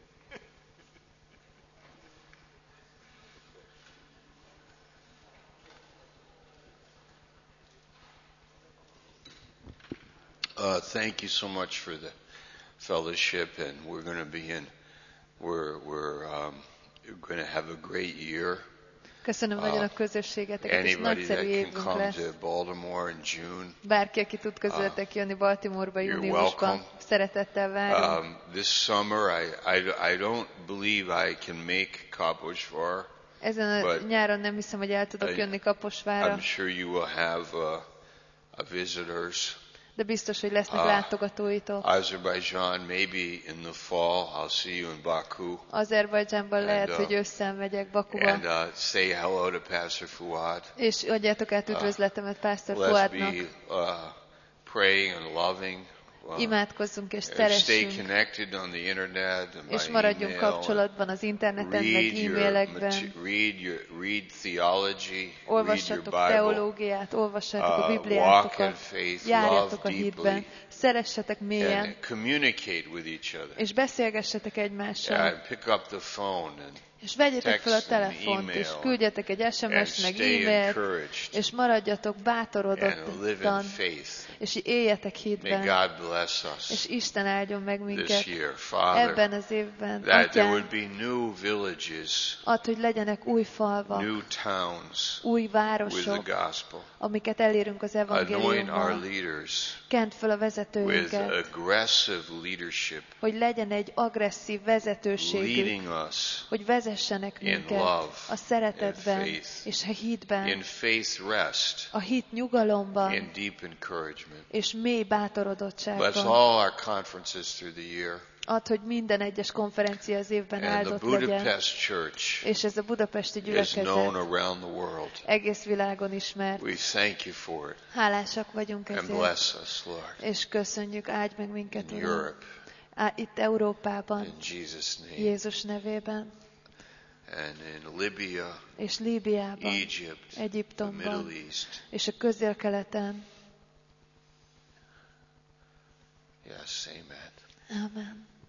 Uh, thank you so much for the fellowship, and we're going to be in. We're we're um, going to have a great year. Köszönöm uh, nagyon a közösségeteket, és nagyszerű évünk lesz. Bárki, aki tud közületek jönni Baltimore-ba júniusban, szeretettel várunk. Um, this summer, I, I, I don't believe I can make Kaposvár. Ezen a nyáron nem hiszem, hogy el tudok jönni Kaposvárra. I'm sure you will have uh, a visitors. De biztos, hogy lesznek uh, látogatóitok. Azerbaijan, maybe in the fall, I'll see you in Baku. Azerbajdzsánban lehet, uh, hogy ősszel megyek Bakuba. And uh, say hello to Pastor Fuad. És adjátok át üdvözletemet uh, Pastor Fuadnak. Let's be uh, praying and loving. Uh, Imádkozzunk és szeressünk. Stay connected on the internet and és maradjunk kapcsolatban az interneten, meg e-mailekben. Read your, read theology, olvassatok teológiát, olvassátok a Bibliátokat, járjatok a hitben, szeressetek mélyen, és beszélgessetek egymással, és vegyétek fel a telefont, és küldjetek egy es em es-t, meg e-mailt, és maradjatok bátorodottan, és éljetek hitben, és Isten áldjon meg minket ebben az évben. Atyám, add, hogy legyenek új falvak, új városok, amiket elérünk az evangéliummal. Kent fel a vezetőinket, hogy legyen egy agresszív vezetőségük, hogy vezessenek minket a szeretetben és a hitben, a hit nyugalomban és mély bátorodottságban. Add, hogy minden egyes konferencia az évben áldott legyen, és ez a budapesti gyülekezet egész világon ismert. Hálásak vagyunk ezért, és köszönjük, áldj meg minket, Uram, itt Európában, Jézus nevében, és Líbiában, Egyiptomban, és a Közél-Keleten. Yes, amen. Amen.